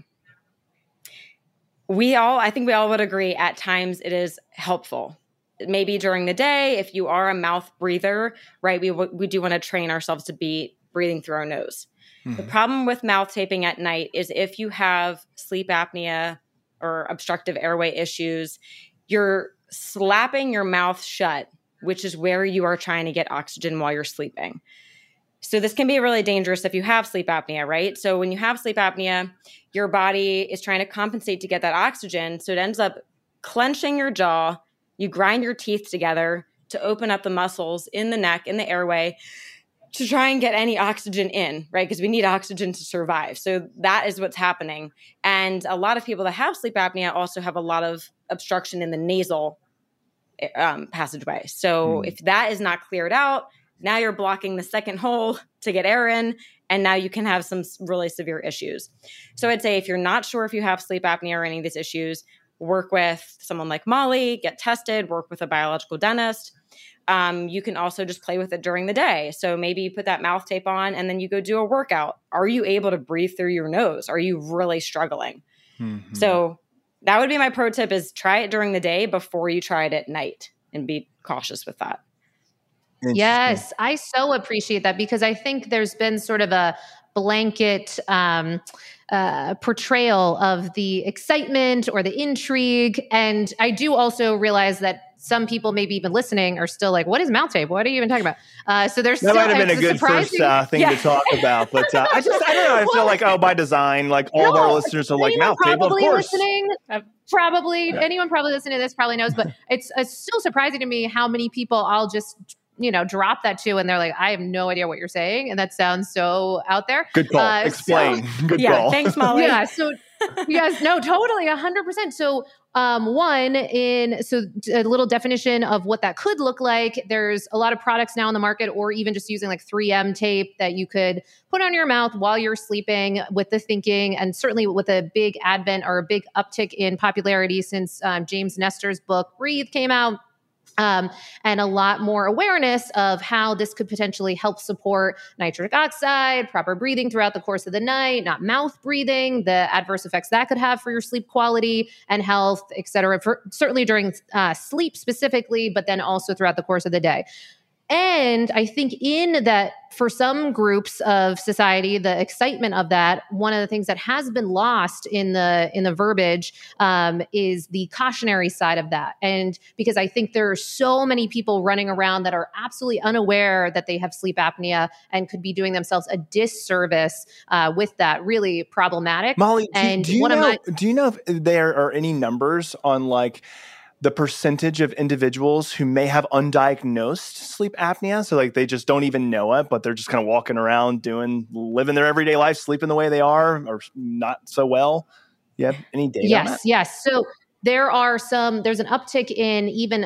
I think we all would agree at times it is helpful. Maybe during the day, if you are a mouth breather, right, we do want to train ourselves to be breathing through our nose. The problem with mouth taping at night is if you have sleep apnea or obstructive airway issues, you're slapping your mouth shut, which is where you are trying to get oxygen while you're sleeping. So this can be really dangerous if you have sleep apnea, right? So when you have sleep apnea, your body is trying to compensate to get that oxygen. So it ends up clenching your jaw. You grind your teeth together to open up the muscles in the neck, in the airway, to try and get any oxygen in, right? Because we need oxygen to survive. So that is what's happening. And a lot of people that have sleep apnea also have a lot of obstruction in the nasal passageway. So if that is not cleared out, now you're blocking the second hole to get air in, and now you can have some really severe issues. So I'd say if you're not sure if you have sleep apnea or any of these issues, work with someone like Molly, get tested, work with a biological dentist. You can also just play with it during the day. So maybe you put that mouth tape on and then you go do a workout. Are you able to breathe through your nose? Are you really struggling? So that would be my pro tip is try it during the day before you try it at night and be cautious with that. Yes, I so appreciate that because I think there's been sort of a blanket portrayal of the excitement or the intrigue. And I do also realize that some people maybe even listening are still like, what is mouth tape? What are you even talking about? So there's That still, might have been a good first thing to talk about. But I don't know. I feel like, by design, like all of our listeners are like mouth tape, of course. Anyone probably listening to this probably knows, but it's still surprising to me how many people I'll just drop that to, and they're like, I have no idea what you're saying. And that sounds so out there. Good call. Explain. Good call. Thanks, Molly. Yeah. So yes, no, totally 100%. So a little definition of what that could look like. There's a lot of products now on the market, or even just using like 3M tape that you could put on your mouth while you're sleeping with the thinking, and certainly with a big advent or a big uptick in popularity since James Nestor's book, Breathe, came out. And a lot more awareness of how this could potentially help support nitric oxide, proper breathing throughout the course of the night, not mouth breathing, the adverse effects that could have for your sleep quality and health, et cetera, certainly during sleep specifically, but then also throughout the course of the day. And I think in that, for some groups of society, the excitement of that, one of the things that has been lost in the verbiage is the cautionary side of that. And because I think there are so many people running around that are absolutely unaware that they have sleep apnea and could be doing themselves a disservice with that, really problematic. Molly, do you know if there are any numbers on like the percentage of individuals who may have undiagnosed sleep apnea? So like they just don't even know it, but they're just kind of walking around living their everyday life, sleeping the way they are or not so well. You have any data on that? Yes. So there's an uptick in even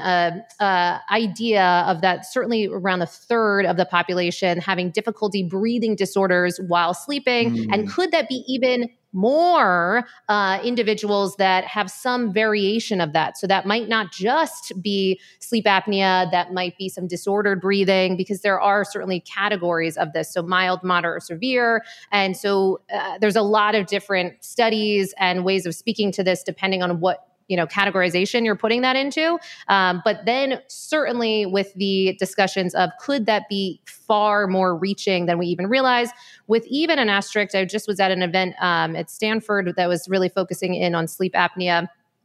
idea of that, certainly around a third of the population having difficulty breathing disorders while sleeping. And could that be even more individuals that have some variation of that. So that might not just be sleep apnea, that might be some disordered breathing, because there are certainly categories of this. So mild, moderate, or severe. And so there's a lot of different studies and ways of speaking to this depending on what categorization you're putting that into. But then certainly with the discussions of could that be far more reaching than we even realize, with even an asterisk. I just was at an event at Stanford that was really focusing in on sleep apnea.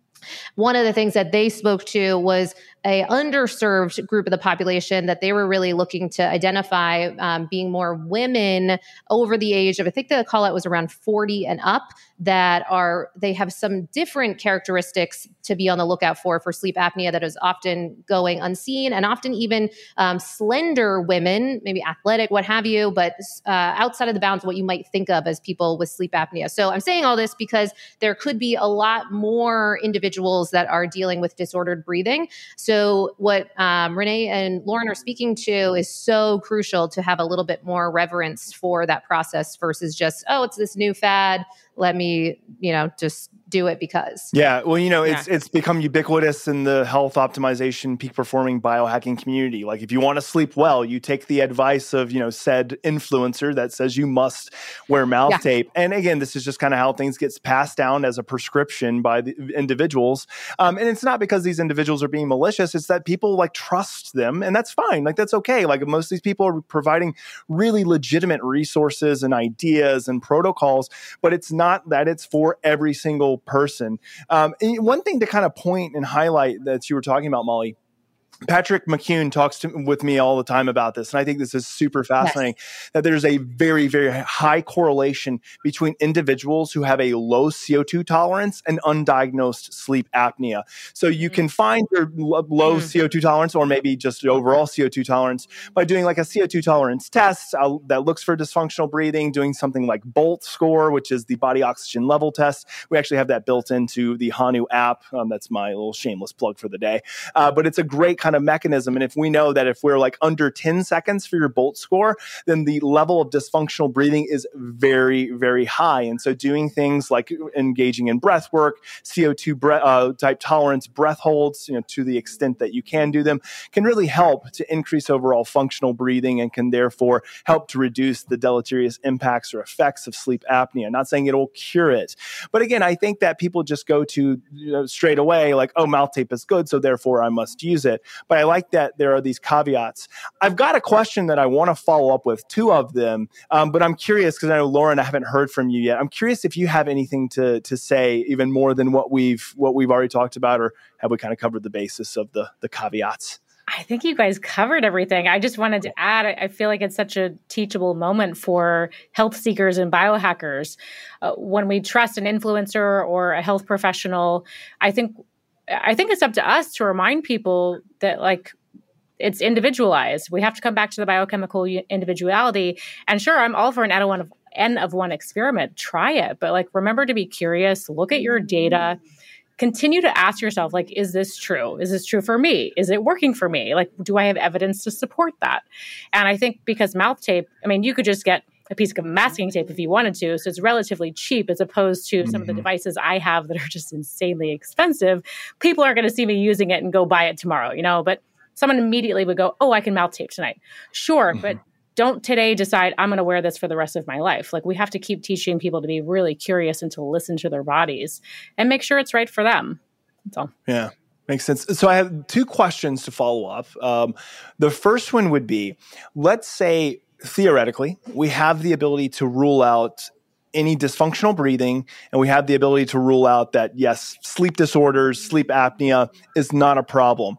One of the things that they spoke to was a underserved group of the population that they were really looking to identify, being more women over the age of, I think the call out was around 40 and up, that they have some different characteristics to be on the lookout for sleep apnea that is often going unseen, and often even slender women, maybe athletic, what have you, but outside of the bounds of what you might think of as people with sleep apnea. So I'm saying all this because there could be a lot more individuals that are dealing with disordered breathing. So what Renee and Lauren are speaking to is so crucial to have a little bit more reverence for that process versus just, oh, it's this new fad. Let me, just do it because. Yeah. Well, it's become ubiquitous in the health optimization, peak performing biohacking community. Like if you want to sleep well, you take the advice of, said influencer that says you must wear mouth tape. And again, this is just kind of how things gets passed down as a prescription by the individuals. And it's not because these individuals are being malicious. It's that people trust them, and that's fine. That's okay. Most of these people are providing really legitimate resources and ideas and protocols, but it's not that it's for every single person. And one thing to kind of point and highlight that you were talking about, Molly, Patrick McCune talks with me all the time about this, and I think this is super fascinating, that there's a very, very high correlation between individuals who have a low CO2 tolerance and undiagnosed sleep apnea. So you can find your low CO2 tolerance, or maybe just overall CO2 tolerance, by doing a CO2 tolerance test that looks for dysfunctional breathing, doing something like BOLT score, which is the body oxygen level test. We actually have that built into the Hanu app. That's my little shameless plug for the day. But it's a great kind of mechanism. And if we know that if we're under 10 seconds for your BOLT score, then the level of dysfunctional breathing is very, very high. And so doing things like engaging in breath work, CO2 type tolerance breath holds, to the extent that you can do them, can really help to increase overall functional breathing and can therefore help to reduce the deleterious impacts or effects of sleep apnea. Not saying it'll cure it. But again, I think that people just go to straight away oh, mouth tape is good, so therefore I must use it. But I like that there are these caveats. I've got a question that I want to follow up with, two of them, but I'm curious because I know, Lauren, I haven't heard from you yet. I'm curious if you have anything to say even more than what we've already talked about, or have we kind of covered the basis of the caveats? I think you guys covered everything. I just wanted to add, I feel like it's such a teachable moment for health seekers and biohackers. When we trust an influencer or a health professional, I think it's up to us to remind people that it's individualized. We have to come back to the biochemical individuality. And sure, I'm all for an N of one experiment. Try it. But remember to be curious, look at your data, continue to ask yourself, is this true? Is this true for me? Is it working for me? Do I have evidence to support that? And I think because mouth tape, you could just get a piece of masking tape if you wanted to. So it's relatively cheap as opposed to some of the devices I have that are just insanely expensive. People are going to see me using it and go buy it tomorrow, but someone immediately would go, oh, I can mouth tape tonight. Sure, but don't today decide I'm going to wear this for the rest of my life. We have to keep teaching people to be really curious and to listen to their bodies and make sure it's right for them. That's all. Yeah. Makes sense. So I have two questions to follow up. The first one would be, let's say, theoretically, we have the ability to rule out any dysfunctional breathing, and we have the ability to rule out that, yes, sleep disorders, sleep apnea is not a problem.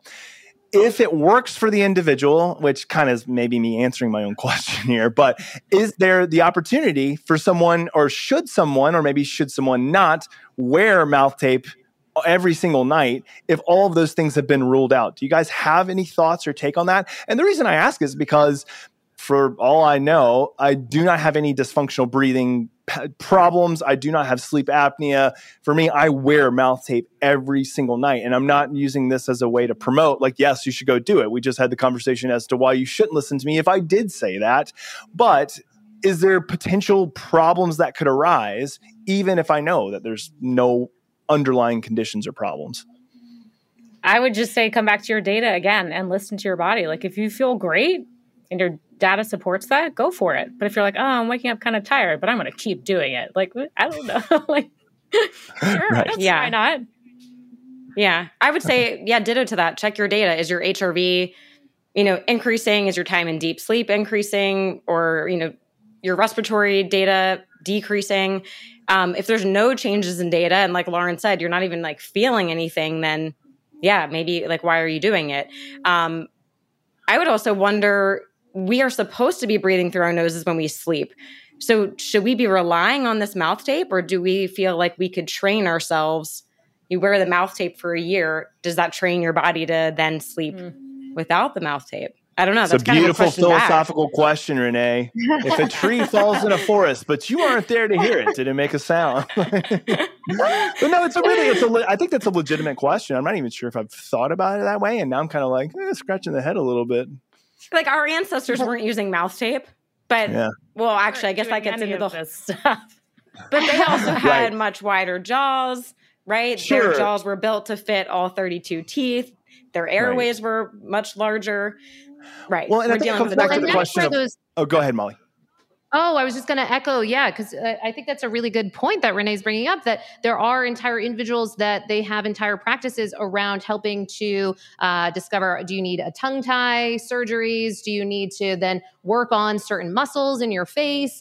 If it works for the individual, which kind of is maybe me answering my own question here, but is there the opportunity for someone, or should someone, or maybe should someone not wear mouth tape every single night if all of those things have been ruled out? Do you guys have any thoughts or take on that? And the reason I ask is because for all I know, I do not have any dysfunctional breathing problems. I do not have sleep apnea. For me, I wear mouth tape every single night. And I'm not using this as a way to promote, yes, you should go do it. We just had the conversation as to why you shouldn't listen to me if I did say that. But is there potential problems that could arise, even if I know that there's no underlying conditions or problems? I would just say come back to your data again and listen to your body. Like if you feel great and your data supports that, go for it. But if you're like, oh, I'm waking up kind of tired, but I'm going to keep doing it. Like, I don't know. Like, sure, Right. why not? Yeah. I would say, ditto to that. Check your data. Is your HRV, increasing? Is your time in deep sleep increasing? Or, your respiratory data decreasing? If there's no changes in data, and like Lauren said, you're not even like feeling anything, then maybe like, why are you doing it? I would also wonder, we are supposed to be breathing through our noses when we sleep. So should we be relying on this mouth tape, or do we feel like we could train ourselves? You wear the mouth tape for a year. Does that train your body to then sleep without the mouth tape? I don't know. It's That's a kind beautiful of a philosophical question, Renee. If a tree falls in a forest, but you aren't there to hear it, did it make a sound? But no, I think that's a legitimate question. I'm not even sure if I've thought about it that way. And now I'm kind of like scratching the head a little bit. Like our ancestors weren't using mouth tape, but well, actually, I guess that gets into this stuff. But they also had much wider jaws, right? Sure. Their jaws were built to fit all 32 teeth. Their airways were much larger. Right. Well, and I think it comes back to the question of, go ahead, Molly. Oh, I was just going to echo, because I think that's a really good point that Renee's bringing up, that there are entire individuals that they have entire practices around helping to discover, do you need a tongue tie surgeries? Do you need to then work on certain muscles in your face?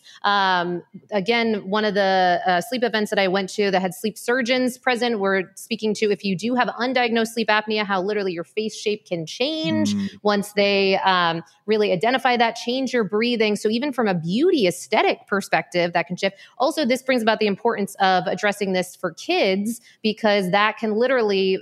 Again, one of the sleep events that I went to that had sleep surgeons present were speaking to, if you do have undiagnosed sleep apnea, how literally your face shape can change once they really identify that, change your breathing. So even from a beauty aesthetic perspective, that can shift. Also, this brings about the importance of addressing this for kids, because that can literally,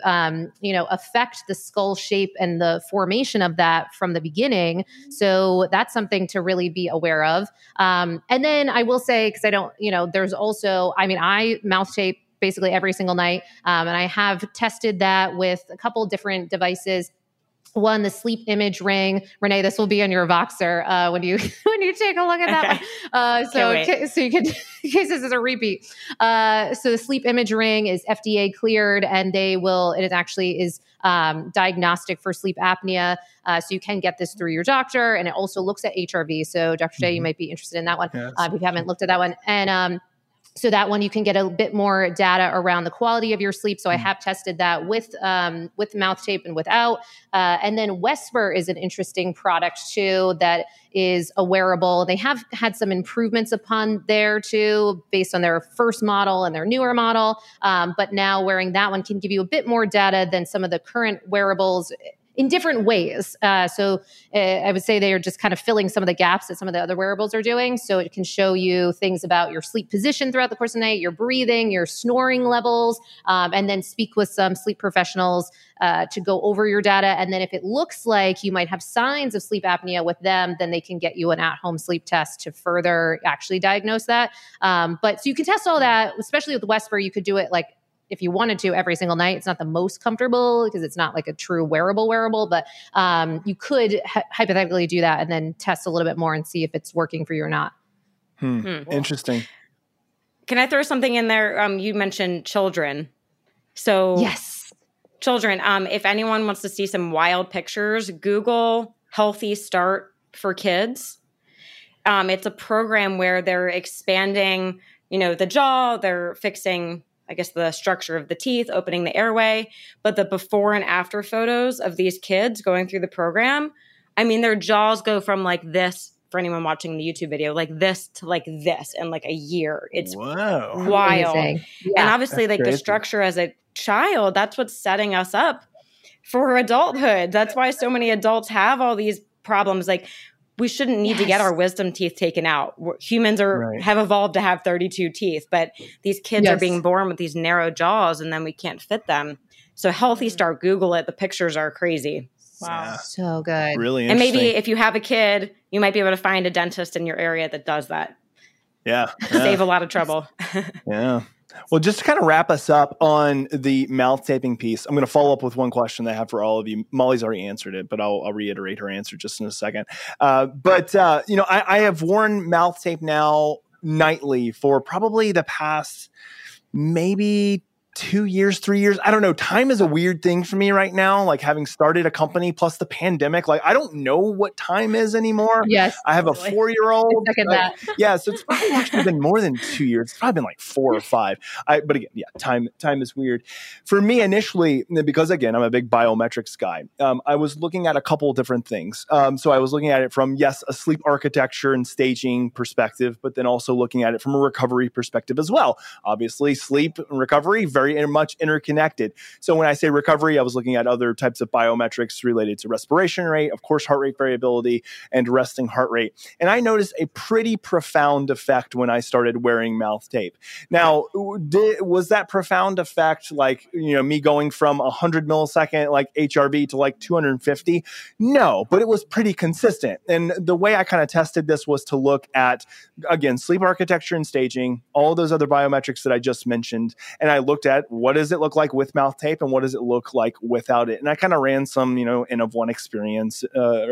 affect the skull shape and the formation of that from the beginning. So that's something to really be aware of. And then I will say, because I don't, there's also, I mouth tape basically every single night. And I have tested that with a couple different devices. One, the sleep image ring. Renee, this will be on your Voxer when you take a look at that one. So you can, in case this is a repeat. So the sleep image ring is FDA cleared, and it actually is diagnostic for sleep apnea. So you can get this through your doctor, and it also looks at HRV. So Dr. J, you might be interested in that one if you haven't looked at that one. And so that one, you can get a bit more data around the quality of your sleep. So I have tested that with mouth tape and without. And then Wesper is an interesting product too that is a wearable. They have had some improvements upon there too, based on their first model and their newer model. But now wearing that one can give you a bit more data than some of the current wearables in different ways. So I would say they are just kind of filling some of the gaps that some of the other wearables are doing. So it can show you things about your sleep position throughout the course of the night, your breathing, your snoring levels, and then speak with some sleep professionals to go over your data. And then if it looks like you might have signs of sleep apnea with them, then they can get you an at-home sleep test to further actually diagnose that. But so you can test all that, especially with Wesper. You could do it like, if you wanted to, every single night. It's not the most comfortable because it's not like a true wearable, but you could hypothetically do that and then test a little bit more and see if it's working for you or not. Interesting. Can I throw something in there? You mentioned children. So yes, children, if anyone wants to see some wild pictures, Google Healthy Start for Kids. It's a program where they're expanding, the jaw, they're fixing, I guess, the structure of the teeth, opening the airway, but the before and after photos of these kids going through the program, their jaws go from like this, for anyone watching the YouTube video, like this to like this in like a year. It's wild. Yeah, and obviously like crazy. The structure as a child, that's what's setting us up for adulthood. That's why so many adults have all these problems. Like, we shouldn't need to get our wisdom teeth taken out. Humans have evolved to have 32 teeth, but these kids are being born with these narrow jaws, and then we can't fit them. So Healthy Start, Google it. The pictures are crazy. Wow. So good. Really And interesting. maybe if you have a kid, you might be able to find a dentist in your area that does that. Yeah. Save a lot of trouble. Yeah. Well, just to kind of wrap us up on the mouth taping piece, I'm going to follow up with one question that I have for all of you. Molly's already answered it, but I'll reiterate her answer just in a second. I have worn mouth tape now nightly for probably the past maybe 2 years, 3 years. I don't know. Time is a weird thing for me right now. Like having started a company plus the pandemic, like I don't know what time is anymore. Yes. I have a 4-year-old. Second that. Yeah. So it's probably actually been more than 2 years. It's probably been like 4 or 5. But again, yeah, time is weird. For me initially, because again, I'm a big biometrics guy. I was looking at a couple of different things. So I was looking at it from, yes, a sleep architecture and staging perspective, but then also looking at it from a recovery perspective as well. Obviously, sleep and recovery, very much interconnected. So when I say recovery, I was looking at other types of biometrics related to respiration rate, of course, heart rate variability, and resting heart rate. And I noticed a pretty profound effect when I started wearing mouth tape. Now, was that profound effect like, me going from 100 millisecond like HRV to like 250? No, but it was pretty consistent. And the way I kind of tested this was to look at, again, sleep architecture and staging, all those other biometrics that I just mentioned. And I looked at what does it look like with mouth tape and what does it look like without it. And I kind of ran some, N of 1 experiments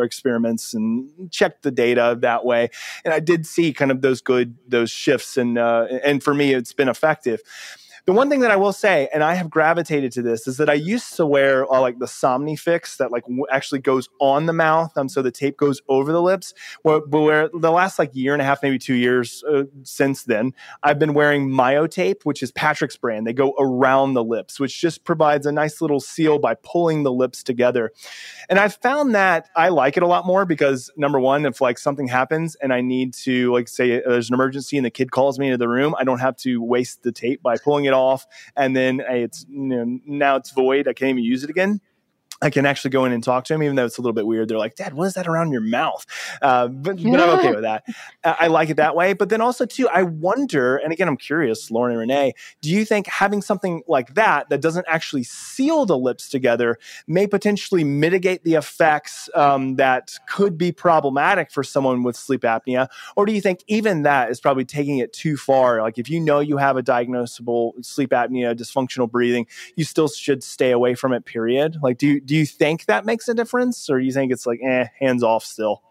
and checked the data that way. And I did see kind of those shifts. And for me, it's been effective. The one thing that I will say, and I have gravitated to this, is that I used to wear like the Somnifix that like actually goes on the mouth. So the tape goes over the lips. Where the last like year and a half, maybe 2 years since then, I've been wearing MyoTape, which is Patrick's brand. They go around the lips, which just provides a nice little seal by pulling the lips together. And I've found that I like it a lot more because number one, if like something happens and I need to like say there's an emergency and the kid calls me into the room, I don't have to waste the tape by pulling it off, and then it's now it's void. I can't even use it again. I can actually go in and talk to them, even though it's a little bit weird. They're like, "Dad, what is that around your mouth?" But I'm okay with that. I like it that way. But then also, too, I wonder, and again, I'm curious, Lauren and Renee, do you think having something like that doesn't actually seal the lips together may potentially mitigate the effects that could be problematic for someone with sleep apnea? Or do you think even that is probably taking it too far? Like if you know you have a diagnosable sleep apnea, dysfunctional breathing, you still should stay away from it, period? Like, do you think that makes a difference, or do you think it's like, hands off still?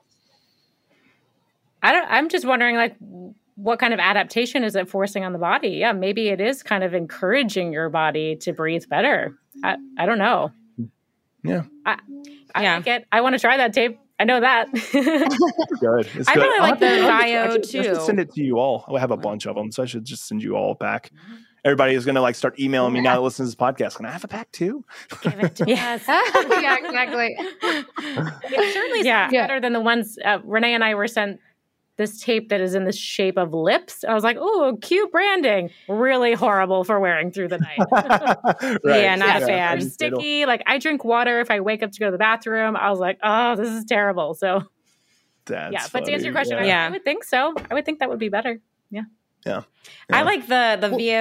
I'm just wondering, like, what kind of adaptation is it forcing on the body? Yeah, maybe it is kind of encouraging your body to breathe better. I don't know. Yeah. I like it. I want to try that tape. I know that. Good. I really like the bio too. I should send it to you all. I have a bunch of them, so I should just send you all a pack. Everybody is going to like start emailing me now that listens to this podcast. Can I have a pack too? Give it to us. Yeah, exactly. It certainly sounds better than the ones Renee and I were sent. This tape that is in the shape of lips. I was like, "Oh, cute branding." Really horrible for wearing through the night. Right. Yeah, not a fan. Sticky. Like I drink water if I wake up to go to the bathroom. I was like, "Oh, this is terrible." So, That's But to answer your question, Yeah. I would think so. I would think that would be better. Yeah. I like the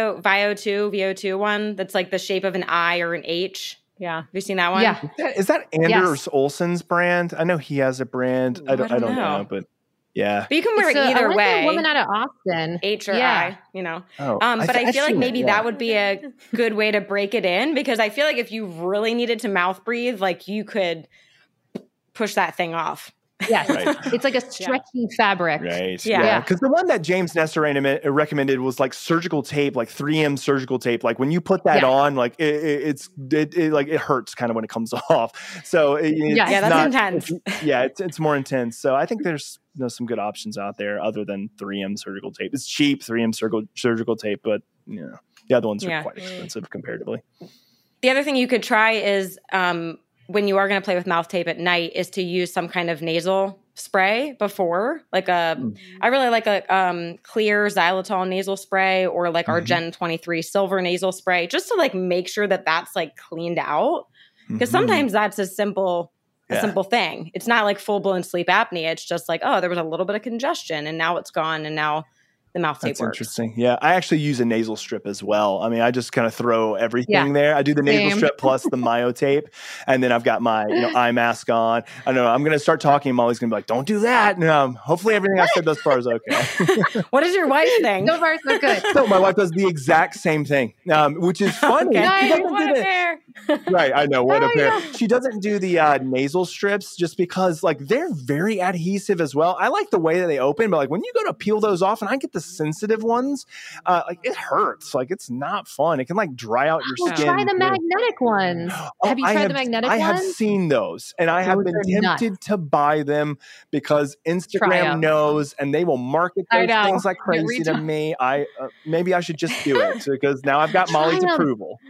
VO2 one that's like the shape of an I or an H. Yeah. Have you seen that one? Yeah. Is that Anders Olsen's brand? I know he has a brand. I don't know, but yeah. But you can wear it I either like way. A woman out of Austin. H or Yeah. I, Oh, but I feel like maybe that would. would be a good way to break it in, because I feel like if you really needed to mouth breathe, like you could push that thing off. Yes. Right. It's like a stretchy fabric. Right. Yeah. Because the one that James Nestor recommended was like surgical tape, like 3M surgical tape. Like when you put that on, like it hurts kind of when it comes off. So that's intense. It's more intense. So I think there's some good options out there other than 3M surgical tape. It's cheap, 3M surgical tape, but the other ones are quite expensive comparatively. The other thing you could try is when you are going to play with mouth tape at night is to use some kind of nasal spray before, like I really like a clear xylitol nasal spray, or like our Gen 23 silver nasal spray, just to like make sure that that's like cleaned out. Because sometimes that's a simple thing. It's not like full blown sleep apnea. It's just like, oh, there was a little bit of congestion and now it's gone. And now the mouth tape That's works. interesting. Yeah, I actually use a nasal strip as well. I mean, I just kind of throw everything there. I do the nasal strip plus the Myo tape, and then I've got my eye mask on. I know I'm going to start talking. Molly's going to be like, "Don't do that." Hopefully, everything I said thus far is okay. What does your wife think? So far, so good. So my wife does the exact same thing, which is funny. Okay. What a pair. Right, I know, what a pair. She doesn't do the nasal strips just because they're very adhesive as well. I like the way that they open, but when you go to peel those off, and I get the sensitive ones, it hurts. It's not fun. It can dry out your skin. Try the magnetic ones. Have you tried the magnetic ones? I have seen those, and I have been tempted to buy them because Instagram knows, and they will market those things like crazy to me. Maybe I should just do it because now I've got Molly's approval.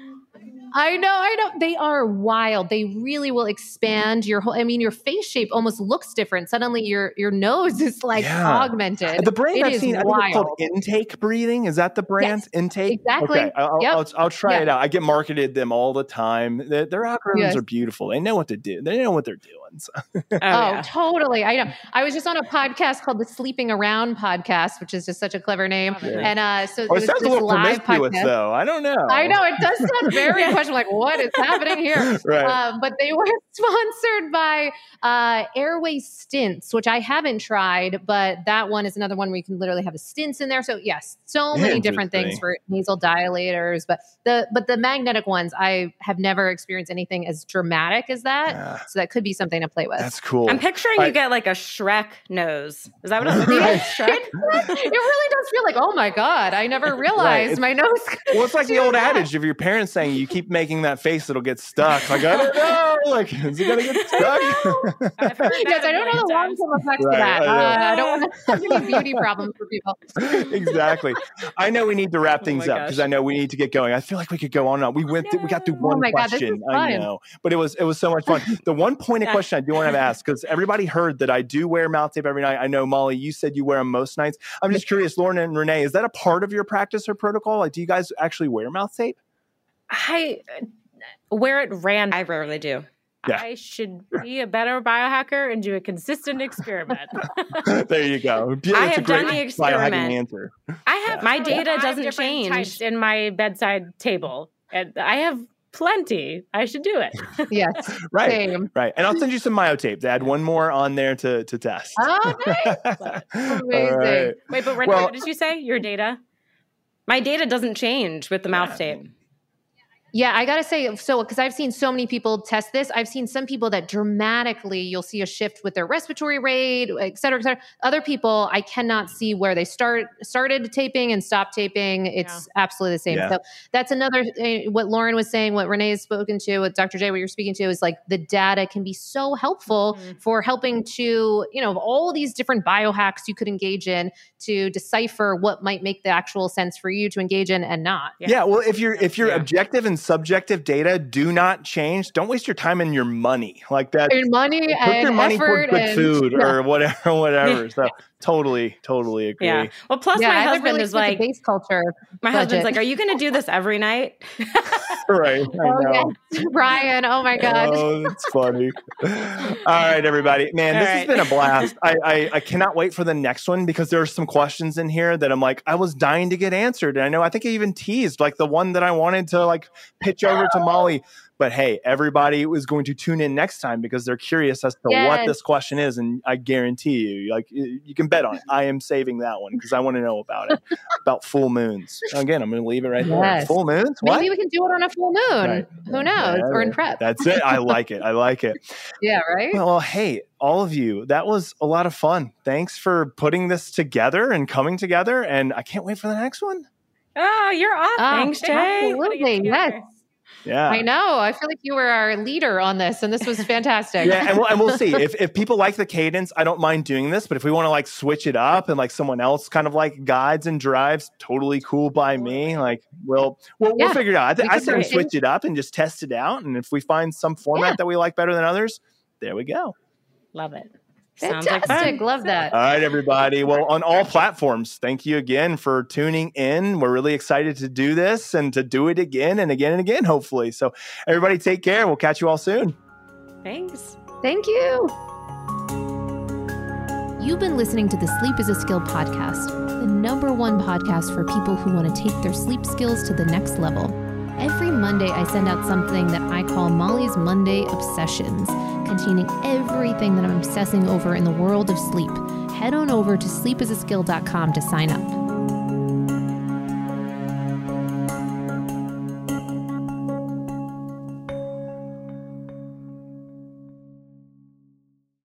I know. They are wild. They really will expand your whole, your face shape almost looks different. Suddenly your nose is augmented. The brand I've seen, I think it's called Intake Breathing. Is that the brand? Yes, Intake? Exactly. Okay, I'll try it out. I get marketed them all the time. Their algorithms are beautiful. They know what to do. They know what they're doing. So. Totally. I know. I was just on a podcast called the Sleeping Around podcast, which is just such a clever name. And so it sounds a little promiscuous, though. I don't know. I know. It does sound very questionable. What is happening here? Right. But they were sponsored by Airway Stints, which I haven't tried, but that one is another one where you can literally have the stints in there. So yes, so many different things for nasal dilators, but the magnetic ones, I have never experienced anything as dramatic as that. So that could be something to play with. That's cool. I'm picturing you get a Shrek nose. Is that what it looks like? Shrek? It really does feel oh my God, I never realized my nose. Well, it's like the old adage of your parents saying, you keep making that face, it'll get stuck. I don't know. Is it going to get stuck? Yes, I don't know the long-term effects of that. I don't want to have any beauty problems for people. Exactly. I know we need to wrap things up because I know we need to get going. I feel like we could go on and on. We got through one question. I know, but it was so much fun. The one pointed question I do want to ask, because everybody heard that I do wear mouth tape every night. I know, Molly, you said you wear them most nights. I'm just curious, Lauren and Renee, is that a part of your practice or protocol? Do you guys actually wear mouth tape? I wear it random. I rarely do. Yeah. I should be a better biohacker and do a consistent experiment. There you go. I have done the experiment. Answer. I have my data doesn't change types in my bedside table, and I have plenty. I should do it. Yes. Right. Same. Right. And I'll send you some Myo tape to add one more on there to test. Oh, nice. Amazing. Right. Wait, but Renee, what did you say? Your data? My data doesn't change with the mouth tape. Yeah, I got to say, because I've seen so many people test this, I've seen some people that dramatically, you'll see a shift with their respiratory rate, et cetera, et cetera. Other people, I cannot see where they started taping and stopped taping. It's absolutely the same. So that's another, what Lauren was saying, what Renee has spoken to, what Dr. J, what you're speaking to is the data can be so helpful for helping to, all these different biohacks you could engage in to decipher what might make the actual sense for you to engage in and not. Yeah. Well, if your objective and subjective data do not change, don't waste your time and your money like that. Your money put and your money effort toward good food or whatever. So totally agree. Yeah. Well, plus my husband is the base culture. My husband's like, "Are you going to do this every night?" Right. Yes. Brian. Oh my God. Oh, that's funny. All right, everybody. Man, this has been a blast. I cannot wait for the next one because there are some questions in here that I'm I was dying to get answered. And I think I even teased the one that I wanted to pitch over to Molly. But hey, everybody is going to tune in next time because they're curious as to what this question is. And I guarantee you, you can bet on it. I am saving that one because I want to know about it, about full moons. Again, I'm going to leave it right there. Full moons? What? Maybe we can do it on a full moon. Right. Who knows? Or in prep. That's it. I like it. Yeah, right? Well, hey, all of you, that was a lot of fun. Thanks for putting this together and coming together. And I can't wait for the next one. Oh, you're awesome. Thanks, Jay. Absolutely. Yes. Yeah, I know. I feel like you were our leader on this, and this was fantastic. Yeah, and we'll see if people like the cadence. I don't mind doing this, but if we want to switch it up and someone else kind of guides and drives, totally cool by me. We'll figure it out. I say we switch it up and just test it out, and if we find some format that we like better than others, there we go. Love it. Fantastic. Love that. All right, everybody. Well, on all platforms, thank you again for tuning in. We're really excited to do this and to do it again and again and again, hopefully. So everybody take care. We'll catch you all soon. Thanks. Thank you. You've been listening to the Sleep is a Skill podcast, the #1 podcast for people who want to take their sleep skills to the next level. Every Monday, I send out something that I call Molly's Monday Obsessions, containing everything that I'm obsessing over in the world of sleep. Head on over to sleepisaskill.com to sign up.